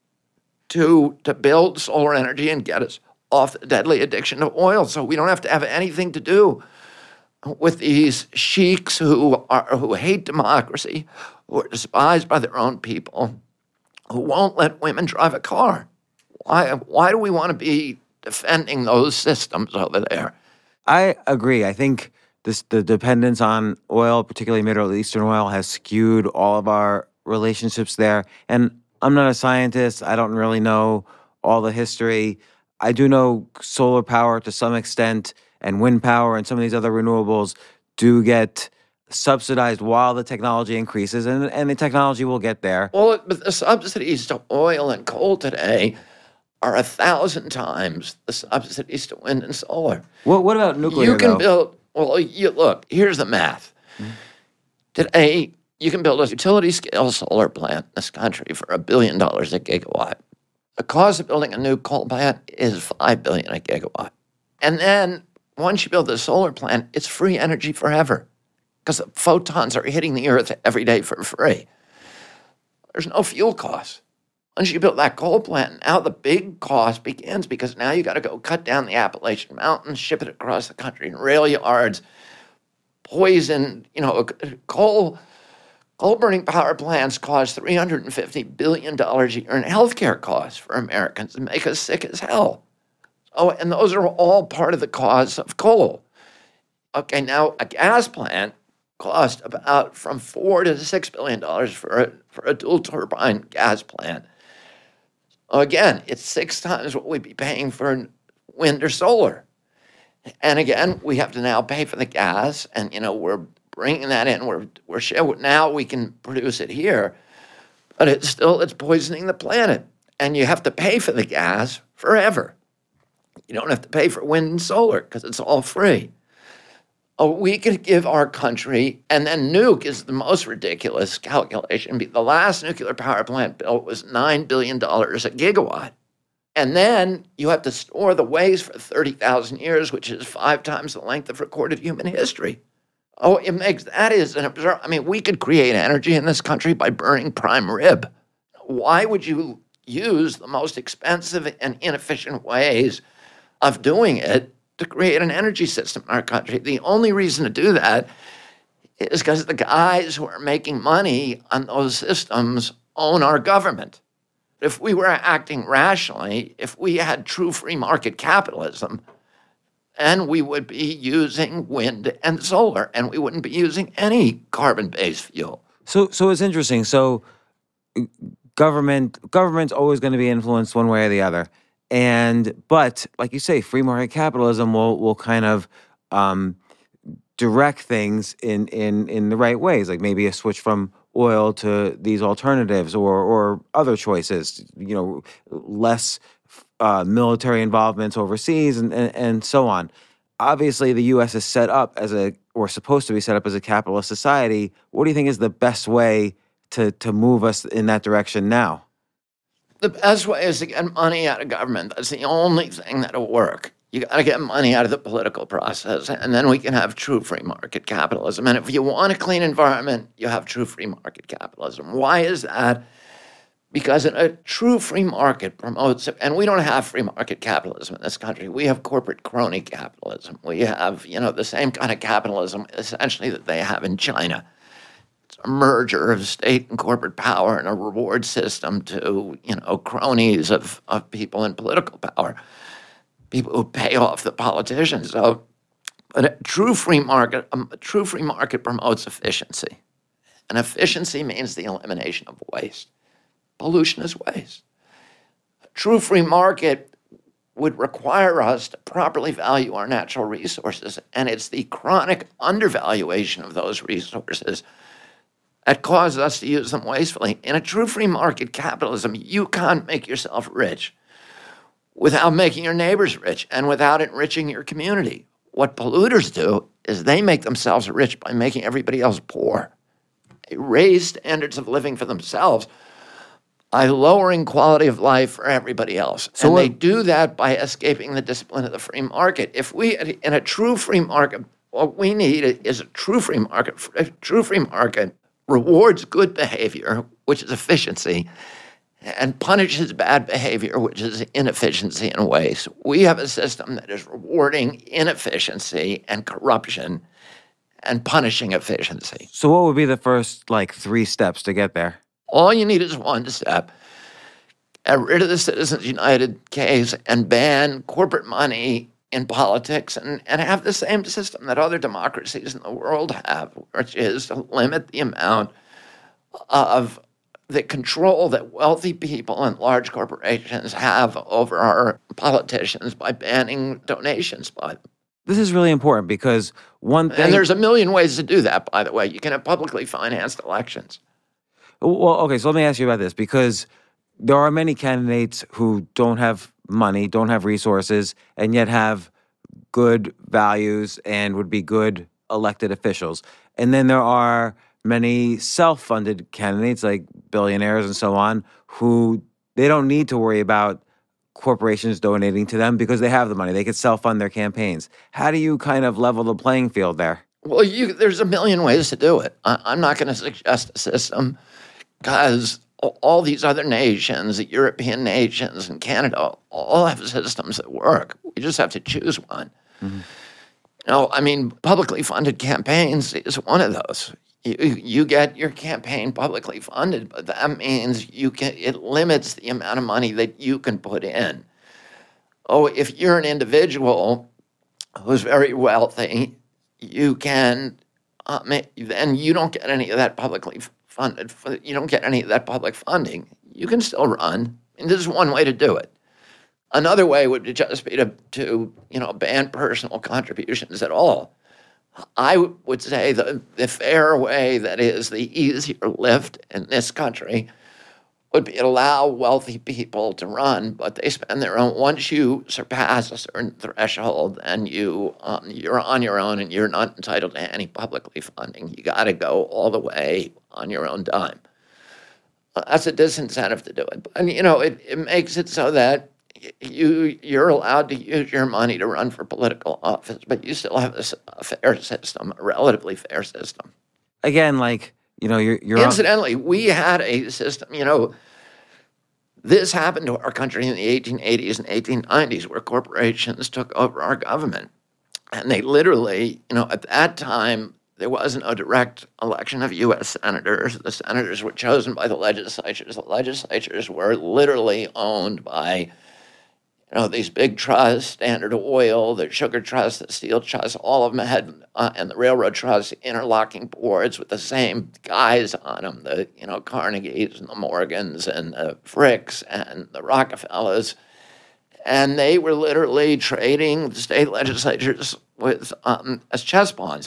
to to build solar energy and get us off the deadly addiction to oil. So we don't have to have anything to do with these sheiks who are who hate democracy, who are despised by their own people, who won't let women drive a car. Why, why do we want to be defending those systems over there? I agree. I think this the dependence on oil, particularly Middle Eastern oil, has skewed all of our relationships there. And I'm not a scientist. I don't really know all the history. I do know solar power to some extent, and wind power and some of these other renewables do get subsidized while the technology increases, and, and the technology will get there. Well, but the subsidies to oil and coal today are a thousand times the subsidies to wind and solar. What, what about nuclear, You can though? build, well, you, look, here's the math. Mm-hmm. Today, you can build a utility-scale solar plant in this country for a billion dollars a gigawatt. The cost of building a new coal plant is five billion dollars a gigawatt. And then once you build the solar plant, it's free energy forever because the photons are hitting the earth every day for free. There's no fuel costs. Once you build that coal plant, now the big cost begins because now you got to go cut down the Appalachian Mountains, ship it across the country in rail yards, poison, you know, coal, coal burning power plants cost three hundred fifty billion dollars a year in healthcare costs for Americans and make us sick as hell. Oh, and those are all part of the cost of coal. Okay, now a gas plant costs about from four to six billion dollars for a for a dual turbine gas plant. Again, it's six times what we'd be paying for wind or solar. And again, we have to now pay for the gas, and you know we're bringing that in. We're we're now we can produce it here, but it's still it's poisoning the planet, and you have to pay for the gas forever. You don't have to pay for wind and solar because it's all free. Oh, we could give our country, and then nuke is the most ridiculous calculation. The last nuclear power plant built was nine billion dollars a gigawatt. And then you have to store the waste for thirty thousand years, which is five times the length of recorded human history. Oh, it makes, that is an absurd, I mean, we could create energy in this country by burning prime rib. Why would you use the most expensive and inefficient ways of doing it to create an energy system in our country? The only reason to do that is because the guys who are making money on those systems own our government. If we were acting rationally, if we had true free market capitalism, then we would be using wind and solar, and we wouldn't be using any carbon-based fuel. So, so it's interesting. So, government government's always going to be influenced one way or the other. And but like you say, free market capitalism will will kind of um, direct things in, in, in the right ways, like maybe a switch from oil to these alternatives or or other choices, you know, less uh, military involvements overseas and, and, and so on. Obviously, the U S is set up as a, or supposed to be set up as a capitalist society. What do you think is the best way to, to move us in that direction now? The best way is to get money out of government. That's the only thing that'll work. You got to get money out of the political process, and then we can have true free market capitalism. And if you want a clean environment, you have true free market capitalism. Why is that? Because in a true free market promotes, and we don't have free market capitalism in this country. We have corporate crony capitalism. We have, you know, the same kind of capitalism essentially that they have in China. It's a merger of state and corporate power and a reward system to, you know, cronies of, of people in political power. People who pay off the politicians. So, but a true free market, um, a true free market promotes efficiency, and efficiency means the elimination of waste. Pollution is waste. A true free market would require us to properly value our natural resources, and it's the chronic undervaluation of those resources that causes us to use them wastefully. In a true free market capitalism, you can't make yourself rich without making your neighbors rich and without enriching your community. What polluters do is they make themselves rich by making everybody else poor. They raise standards of living for themselves by lowering quality of life for everybody else. So and what, they do that by escaping the discipline of the free market. If we, in a true free market, what we need is a true free market. A true free market rewards good behavior, which is efficiency, and punishes bad behavior, which is inefficiency and waste. We have a system that is rewarding inefficiency and corruption and punishing efficiency. So what would be the first, like, three steps to get there? All you need is one step. Get rid of the Citizens United case and ban corporate money in politics and, and have the same system that other democracies in the world have, which is to limit the amount of the control that wealthy people and large corporations have over our politicians by banning donations by them. This is really important because one thing... And there's a million ways to do that, by the way. You can have publicly financed elections. Well, okay, so let me ask you about this, because there are many candidates who don't have money, don't have resources, and yet have good values and would be good elected officials. And then there are many self-funded candidates like billionaires and so on who they don't need to worry about corporations donating to them because they have the money. They could self-fund their campaigns. How do you kind of level the playing field there? Well, you, there's a million ways to do it. I, I'm not going to suggest a system because all these other nations, the European nations and Canada, all have systems that work. We just have to choose one. Mm-hmm. You know, I mean, publicly funded campaigns is one of those. You, you get your campaign publicly funded, but that means you can. It limits the amount of money that you can put in. Oh, if you're an individual who's very wealthy, you can, um, then you don't get any of that publicly funded. You don't get any of that public funding. You can still run. And this is one way to do it. Another way would just be to, to you know, ban personal contributions at all. I would say the, the fair way, that is the easier lift in this country, would be to allow wealthy people to run, but they spend their own. Once you surpass a certain threshold, then you, um, you're on your own and you're not entitled to any publicly funding. You got to go all the way on your own dime. Uh, that's a disincentive to do it. And, you know, it, it makes it so that You, you're allowed to use your money to run for political office, but you still have a, a fair system, a relatively fair system. Again, like, you know, you're... you're Incidentally, on- we had a system, you know, this happened to our country in the eighteen eighties and eighteen nineties, where corporations took over our government. And they literally, you know, at that time, there wasn't a direct election of U S senators. The senators were chosen by the legislatures. The legislatures were literally owned by... You know, these big trusts, Standard Oil, the Sugar Trust, the Steel Trust, all of them had, uh, and the Railroad Trust, interlocking boards with the same guys on them, the, you know, Carnegies and the Morgans and the Fricks and the Rockefellers. And they were literally trading the state legislatures with um, as chess pawns.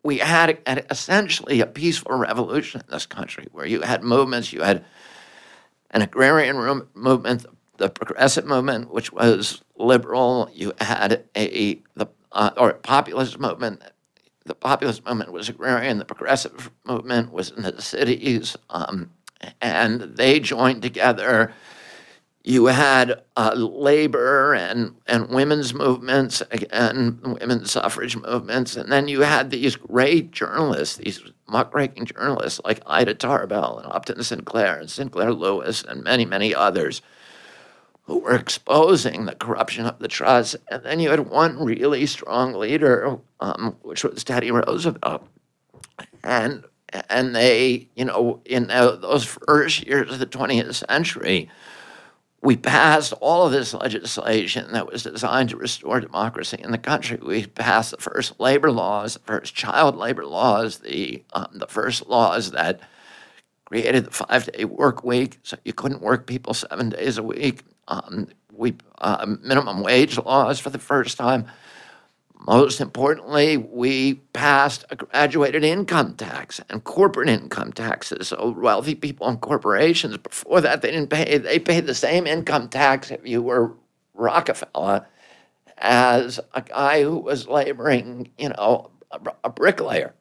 we had a, essentially a peaceful revolution in this country where you had movements, you had an agrarian room, movement, the progressive movement, which was liberal. You had a the uh, or populist movement. The populist movement was agrarian. The progressive movement was in the cities, um, and they joined together. You had uh, labor and, and women's movements and women's suffrage movements. And then you had these great journalists, these muckraking journalists like Ida Tarbell and Upton Sinclair and Sinclair Lewis and many, many others who were exposing the corruption of the trust. And then you had one really strong leader, um, which was Teddy Roosevelt. And, and they, you know, in those first years of the twentieth century, we passed all of this legislation that was designed to restore democracy in the country. We passed the first labor laws, the first child labor laws, the um, the first laws that created the five-day work week, so you couldn't work people seven days a week. Um, we uh, minimum wage laws for the first time. Most importantly, we passed a graduated income tax and corporate income taxes. So wealthy people and corporations, before that, they didn't pay. They paid the same income tax if you were Rockefeller as a guy who was laboring, you know, a, a bricklayer.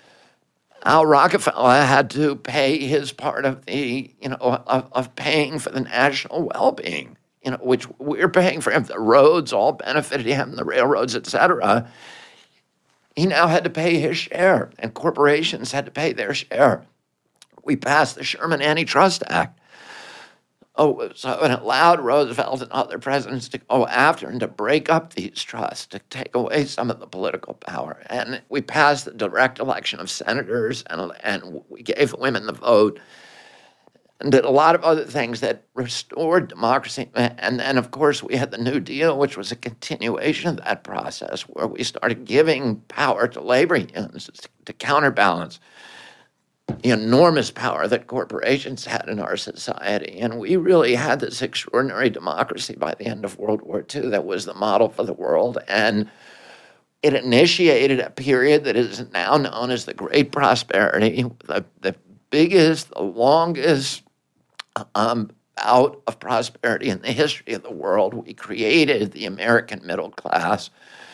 Al Rockefeller had to pay his part of the, you know, of, of paying for the national well-being, you know, which we're paying for him. The roads all benefited him, the railroads, et cetera. He now had to pay his share, and corporations had to pay their share. We passed the Sherman Antitrust Act. Oh, so it allowed Roosevelt and other presidents to go after and to break up these trusts, to take away some of the political power. And we passed the direct election of senators, and, and we gave women the vote, and did a lot of other things that restored democracy. And then, of course, we had the New Deal, which was a continuation of that process, where we started giving power to labor unions to counterbalance the enormous power that corporations had in our society. And we really had this extraordinary democracy by the end of World War Two that was the model for the world. And it initiated a period that is now known as the Great Prosperity, the, the biggest, the longest um, bout of prosperity in the history of the world. We created the American middle class.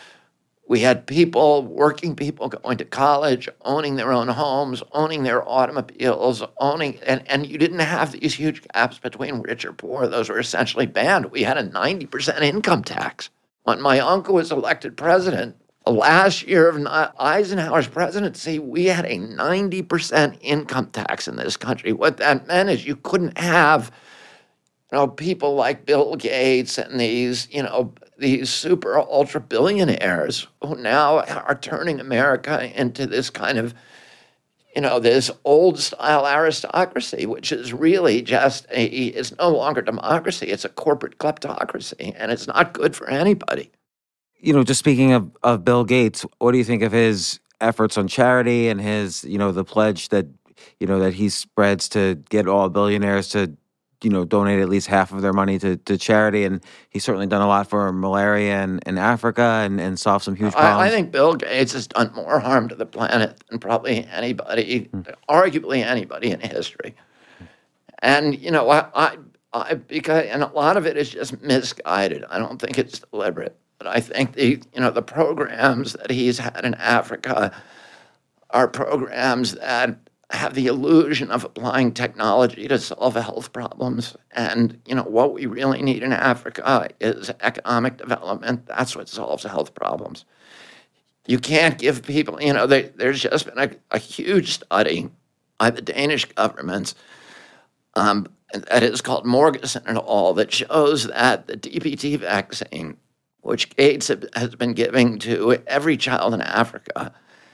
We had people, working people going to college, owning their own homes, owning their automobiles, owning, and, and you didn't have these huge gaps between rich or poor. Those were essentially banned. We had a ninety percent income tax. When my uncle was elected president, the last year of Eisenhower's presidency, we had a ninety percent income tax in this country. What that meant is you couldn't have, you know, people like Bill Gates and these, you know, these super ultra billionaires who now are turning America into this kind of, you know, this old style aristocracy, which is really just a, it's no longer democracy. It's a corporate kleptocracy, and it's not good for anybody. You know, just speaking of, of Bill Gates, what do you think of his efforts on charity and his, you know, the pledge that, you know, that he spreads to get all billionaires to, you know, donate at least half of their money to, to charity? And he's certainly done a lot for malaria in, in Africa and, and solved some huge problems. I, I think Bill Gates has done more harm to the planet than probably anybody, mm. arguably anybody in history. And, you know, I, I, I, because, and a lot of it is just misguided. I don't think it's deliberate. But I think the, you know, the programs that he's had in Africa are programs that have the illusion of applying technology to solve health problems. And, you know, what we really need in Africa is economic development. That's what solves health problems. You can't give people, you know, they, there's just been a, a huge study by the Danish government um, that is called Morgensen et al. That shows that the D P T vaccine, which Gates has been giving to every child in Africa,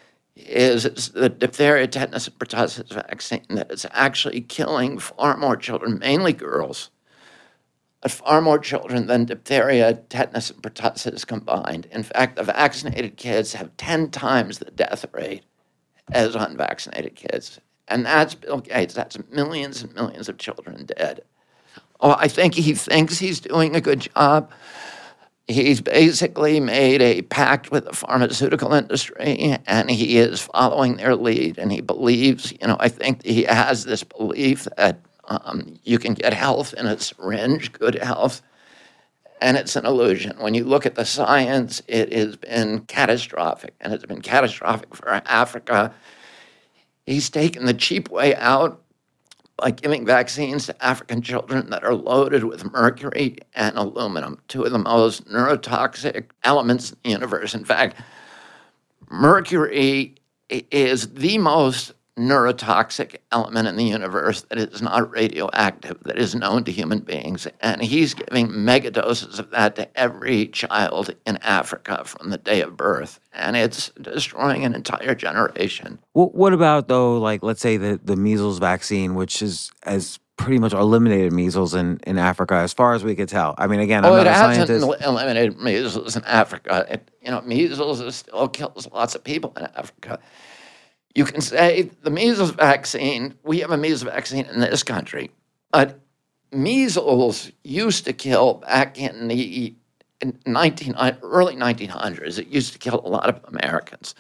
is the diphtheria, tetanus, and pertussis vaccine that is actually killing far more children, mainly girls, but far more children than diphtheria, tetanus, and pertussis combined. In fact, the vaccinated kids have ten times the death rate as unvaccinated kids. And that's Bill Gates. That's millions and millions of children dead. Oh, I think he thinks he's doing a good job. He's basically made a pact with the pharmaceutical industry, and he is following their lead. And he believes, you know, I think he has this belief that um, you can get health in a syringe, good health, and it's an illusion. When you look at the science, it has been catastrophic, and it's been catastrophic for Africa. He's taken the cheap way out by giving vaccines to African children that are loaded with mercury and aluminum, two of the most neurotoxic elements in the universe. In fact, mercury is the most neurotoxic element in the universe that is not radioactive, that is known to human beings. And he's giving megadoses of that to every child in Africa from the day of birth. And it's destroying an entire generation. Well, what about, though, like, let's say the, the measles vaccine, which is has pretty much eliminated measles in, in Africa, as far as we could tell? I mean, again, I'm oh, not it a hasn't scientist. eliminated measles in Africa. It, you know, measles is still kills lots of people in Africa. You can say the measles vaccine, we have a measles vaccine in this country, but measles used to kill back in the in nineteen, early nineteen hundreds. It used to kill a lot of Americans.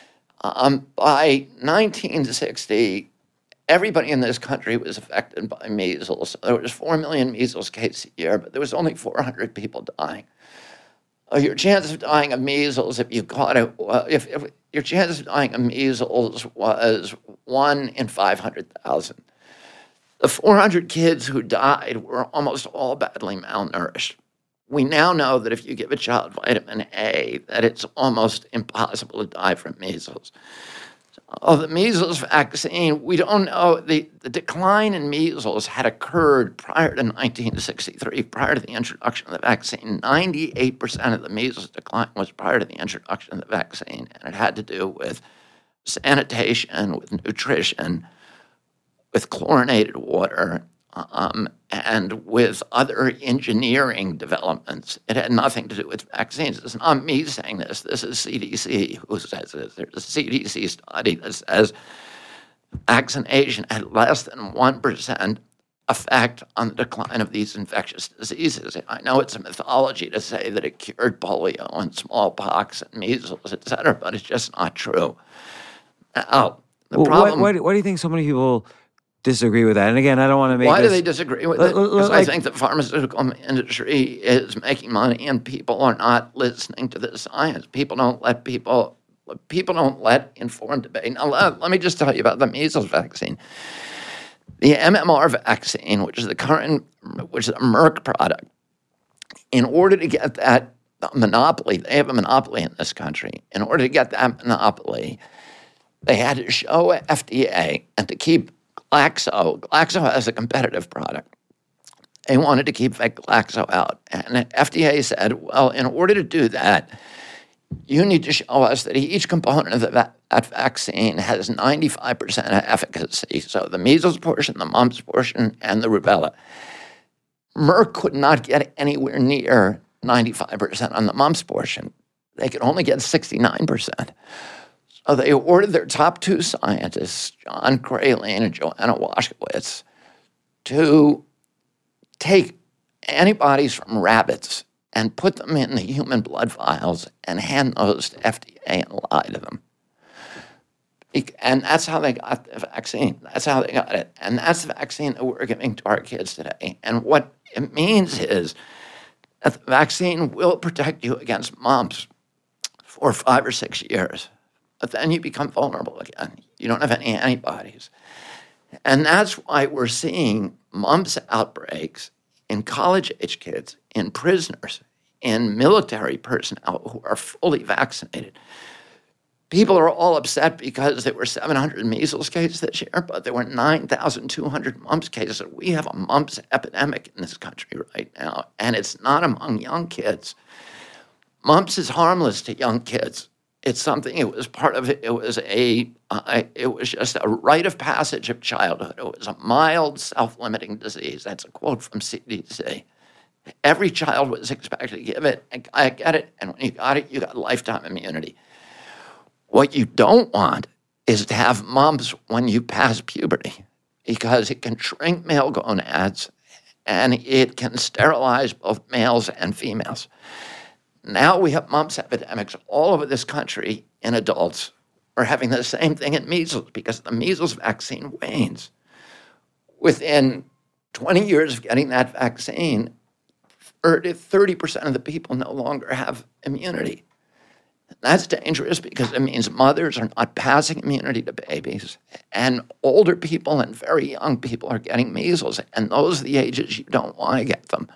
Um, by nineteen sixty, everybody in this country was affected by measles. There was four million measles cases a year, but there was only four hundred people dying. Uh, your chance of dying of measles, if you caught it, uh, if, if your chance of dying of measles was one in five hundred thousand. The four hundred kids who died were almost all badly malnourished. We now know that if you give a child vitamin A, that it's almost impossible to die from measles. Oh, the measles vaccine, we don't know. The, the decline in measles had occurred prior to nineteen sixty-three, prior to the introduction of the vaccine. ninety-eight percent of the measles decline was prior to the introduction of the vaccine, and it had to do with sanitation, with nutrition, with chlorinated water, um, and with other engineering developments. It had nothing to do with vaccines. It's not me saying this. This is C D C who says this. There's a C D C study that says vaccination had less than one percent effect on the decline of these infectious diseases. I know it's a mythology to say that it cured polio and smallpox and measles, et cetera, but it's just not true. Now, the Well, problem... why, why, why do you think so many people disagree with that? And again, I don't want to make Why this, do they disagree with L- it? l- Because like- I think the pharmaceutical industry is making money and people are not listening to the science. People don't let people, people don't let informed debate. Now, let, let me just tell you about the measles vaccine. The M M R vaccine, which is the current, which is a Merck product, in order to get that monopoly, they have a monopoly in this country. In order to get that monopoly, they had to show F D A and to keep Glaxo, Glaxo has a competitive product. They wanted to keep Glaxo out. And F D A said, well, in order to do that, you need to show us that each component of the va- that vaccine has ninety-five percent efficacy. So the measles portion, the mumps portion, and the rubella. Merck could not get anywhere near ninety-five percent on the mumps portion. They could only get sixty-nine percent. So they ordered their top two scientists, John Kraline and Joanna Washkowitz, to take antibodies from rabbits and put them in the human blood vials and hand those to F D A and lie to them. And that's how they got the vaccine. That's how they got it. And that's the vaccine that we're giving to our kids today. And what it means is that the vaccine will protect you against mumps for five or six years. But then you become vulnerable again. You don't have any antibodies. And that's why we're seeing mumps outbreaks in college-age kids, in prisoners, in military personnel who are fully vaccinated. People are all upset because there were seven hundred measles cases this year, but there were nine thousand two hundred mumps cases. We have a mumps epidemic in this country right now, and it's not among young kids. Mumps is harmless to young kids. It's something, it was part of it, it was a, uh, it was just a rite of passage of childhood. It was a mild, self-limiting disease. That's a quote from C D C. Every child was expected to give it, and I get it, and when you got it, you got lifetime immunity. What you don't want is to have mumps when you pass puberty, because it can shrink male gonads, and it can sterilize both males and females. Now we have mumps epidemics all over this country in adults. We're having the same thing in measles because the measles vaccine wanes. Within twenty years of getting that vaccine, thirty percent of the people no longer have immunity. That's dangerous because it means mothers are not passing immunity to babies, and older people and very young people are getting measles, and those are the ages you don't want to get them.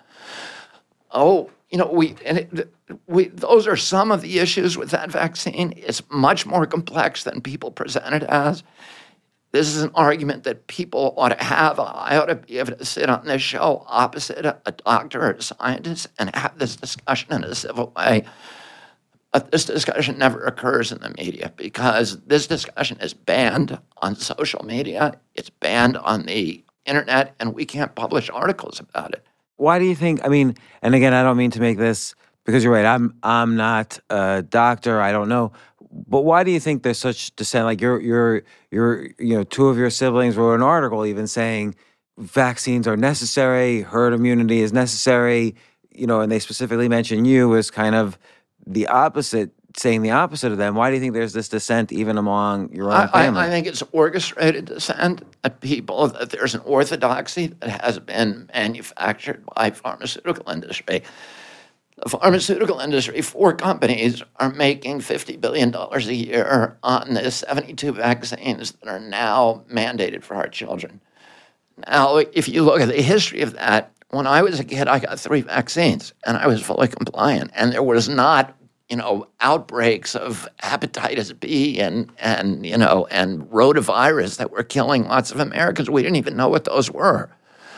Oh, you know, we and it, we those are some of the issues with that vaccine. It's much more complex than people present it as. This is an argument that people ought to have. I ought to be able to sit on this show opposite a, a doctor or a scientist and have this discussion in a civil way. But this discussion never occurs in the media because this discussion is banned on social media. It's banned on the internet, and we can't publish articles about it. Why do you think, I mean, and again, I don't mean to make this, because you're right, I'm I'm not a doctor, I don't know, but why do you think there's such dissent? Like your, your, your, you know, two of your siblings wrote an article even saying vaccines are necessary, herd immunity is necessary, you know, and they specifically mention you as kind of the opposite, saying the opposite of them. Why do you think there's this dissent even among your own I, family? I, I think it's orchestrated dissent at people, that there's an orthodoxy that has been manufactured by pharmaceutical industry. The pharmaceutical industry, four companies, are making fifty billion dollars a year on the seventy-two vaccines that are now mandated for our children. Now, if you look at the history of that, when I was a kid, I got three vaccines, and I was fully compliant, and there was not, you know, outbreaks of hepatitis B and, and you know, and rotavirus that were killing lots of Americans. We didn't even know what those were.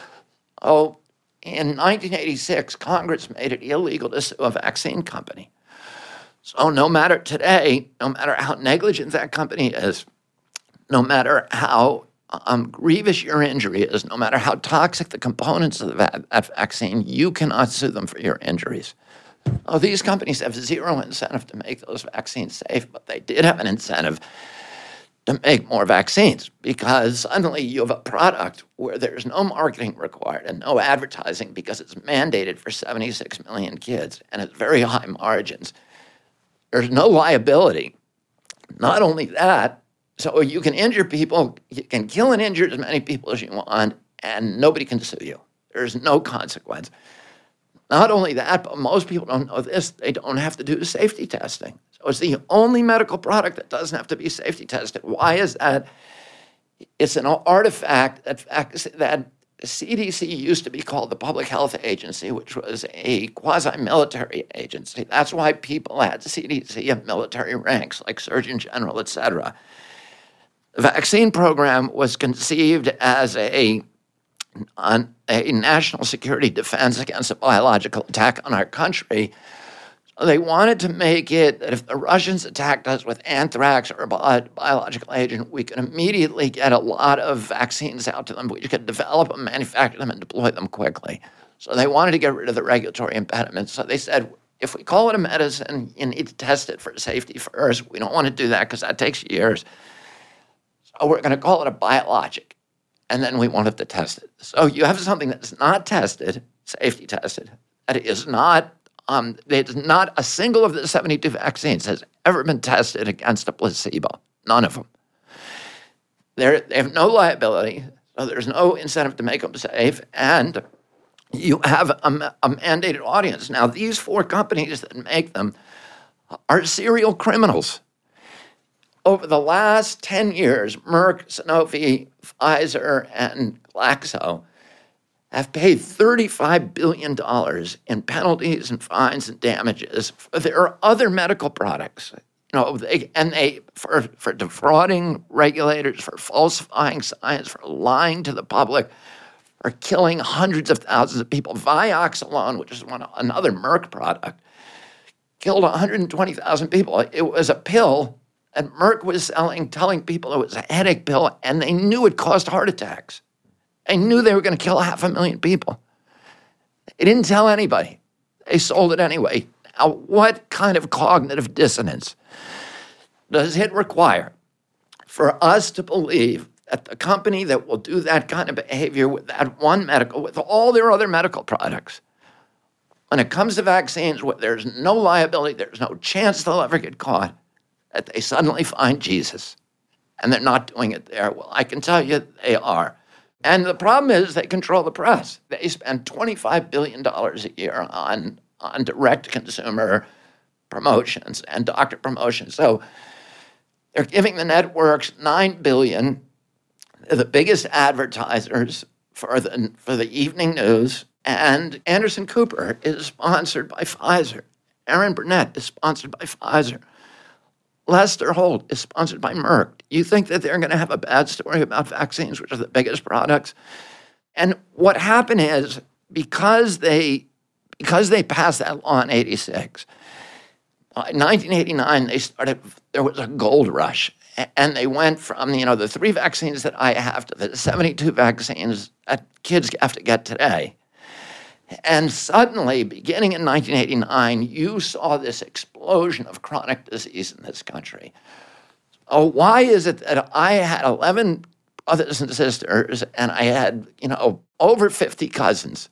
Oh, in nineteen eighty-six, Congress made it illegal to sue a vaccine company. So no matter today, no matter how negligent that company is, no matter how um, grievous your injury is, no matter how toxic the components of that, that vaccine, you cannot sue them for your injuries. Oh, these companies have zero incentive to make those vaccines safe, but they did have an incentive to make more vaccines because suddenly you have a product where there's no marketing required and no advertising because it's mandated for seventy-six million kids and it's very high margins. There's no liability. Not only that, so you can injure people, you can kill and injure as many people as you want, and nobody can sue you. There's no consequence. Not only that, but most people don't know this, they don't have to do safety testing. So it's the only medical product that doesn't have to be safety tested. Why is that? It's an artifact that, that C D C used to be called the Public Health Agency, which was a quasi-military agency. That's why people at C D C have military ranks, like Surgeon General, et cetera. The vaccine program was conceived as a on a national security defense against a biological attack on our country. So they wanted to make it that if the Russians attacked us with anthrax or a bi- biological agent, we could immediately get a lot of vaccines out to them. We could develop them, manufacture them, and deploy them quickly. So they wanted to get rid of the regulatory impediments. So they said, if we call it a medicine, you need to test it for safety first. We don't want to do that because that takes years. So we're going to call it a biologic. And then we wanted to test it. So you have something that's not tested, safety tested, that is not, um, it's not a single of the seventy-two vaccines has ever been tested against a placebo. None of them. They're, they have no liability, so there's no incentive to make them safe, and you have a, a mandated audience. Now, these four companies that make them are serial criminals. Over the last ten years, Merck, Sanofi, Pfizer, and Glaxo have paid thirty-five billion dollars in penalties and fines and damages for their other medical products. You know, they, and they for, for defrauding regulators, for falsifying science, for lying to the public, for killing hundreds of thousands of people. Vioxx alone, which is one another Merck product, killed one hundred twenty thousand people. It was a pill. And Merck was selling, telling people it was a headache pill, and they knew it caused heart attacks. They knew they were going to kill half a million people. They didn't tell anybody. They sold it anyway. Now, what kind of cognitive dissonance does it require for us to believe that the company that will do that kind of behavior with that one medical, with all their other medical products, when it comes to vaccines, where there's no liability, there's no chance they'll ever get caught, that they suddenly find Jesus. And they're not doing it there. Well, I can tell you they are. And the problem is they control the press. They spend twenty-five billion dollars a year on, on direct-to-consumer promotions and doctor promotions. So they're giving the networks nine billion dollars. They're the biggest advertisers for the, for the evening news. And Anderson Cooper is sponsored by Pfizer. Erin Burnett is sponsored by Pfizer. Lester Holt is sponsored by Merck. You think that they're going to have a bad story about vaccines, which are the biggest products? And what happened is, because they because they passed that law in eighty-six, in nineteen eighty-nine, they started, there was a gold rush. And they went from, you know, the three vaccines that I have to the seventy-two vaccines that kids have to get today. And suddenly, beginning in nineteen eighty-nine, you saw this explosion of chronic disease in this country. Oh, why is it that I had eleven brothers and sisters, and I had, you know, over fifty cousins?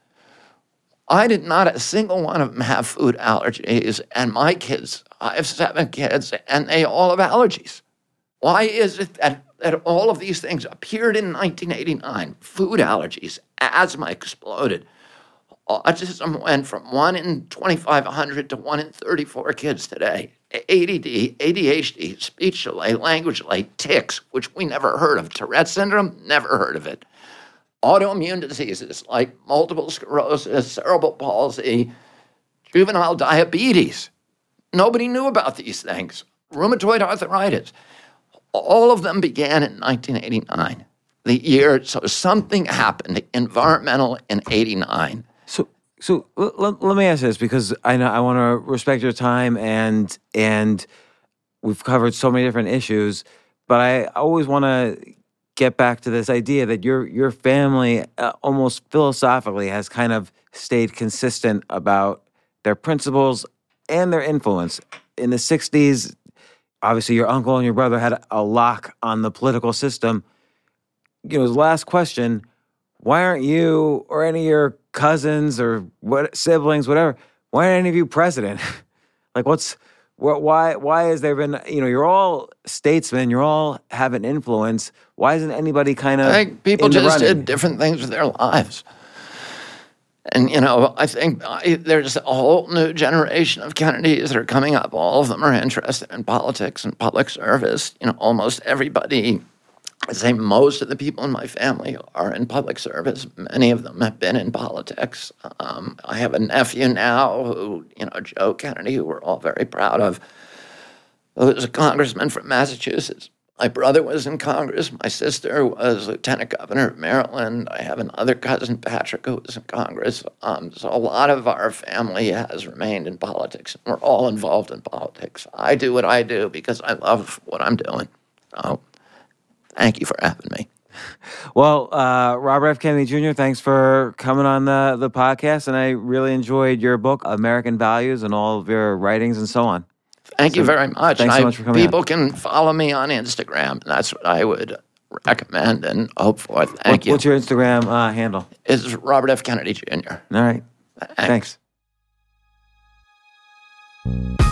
I did not a single one of them have food allergies, and my kids, I have seven kids, and they all have allergies. Why is it that, that all of these things appeared in nineteen eighty-nine? Food allergies, asthma exploded. Autism went from one in twenty-five hundred to one in thirty-four kids today. A D D, A D H D, speech delay, language delay, tics, which we never heard of. Tourette syndrome, never heard of it. Autoimmune diseases like multiple sclerosis, cerebral palsy, juvenile diabetes. Nobody knew about these things. Rheumatoid arthritis. All of them began in nineteen eighty-nine. The year, so something happened, environmental in eighty-nine. So, so l- l- let me ask this, because I know I want to respect your time, and and we've covered so many different issues, but I always want to get back to this idea that your your family uh, almost philosophically has kind of stayed consistent about their principles and their influence. In the sixties, obviously your uncle and your brother had a lock on the political system. You know, the last question, why aren't you or any of your cousins or what siblings, whatever, why aren't any of you president? Like, what's, what, why, why has there been, you know, you're all statesmen, you're all have an influence. Why isn't anybody kind of I think people in the just running? did different things with their lives. And, you know, I think I, there's a whole new generation of Kennedys that are coming up. All of them are interested in politics and public service. You know, almost everybody, I'd say most of the people in my family are in public service. Many of them have been in politics. Um, I have a nephew now who, you know, Joe Kennedy, who we're all very proud of, who was a congressman from Massachusetts. My brother was in Congress. My sister was lieutenant governor of Maryland. I have another cousin, Patrick, who was in Congress. Um, so a lot of our family has remained in politics. We're all involved in politics. I do what I do because I love what I'm doing. So thank you for having me. Well, uh, Robert F. Kennedy Junior, thanks for coming on the, the podcast, and I really enjoyed your book, American Values, and all of your writings and so on. Thank So, you very much. thanks And so I- much for coming People on. can follow me on Instagram. And that's what I would recommend and hope for. Thank What- you. What's your Instagram uh, handle? It's Robert F. Kennedy Junior All right. Thanks. Thanks.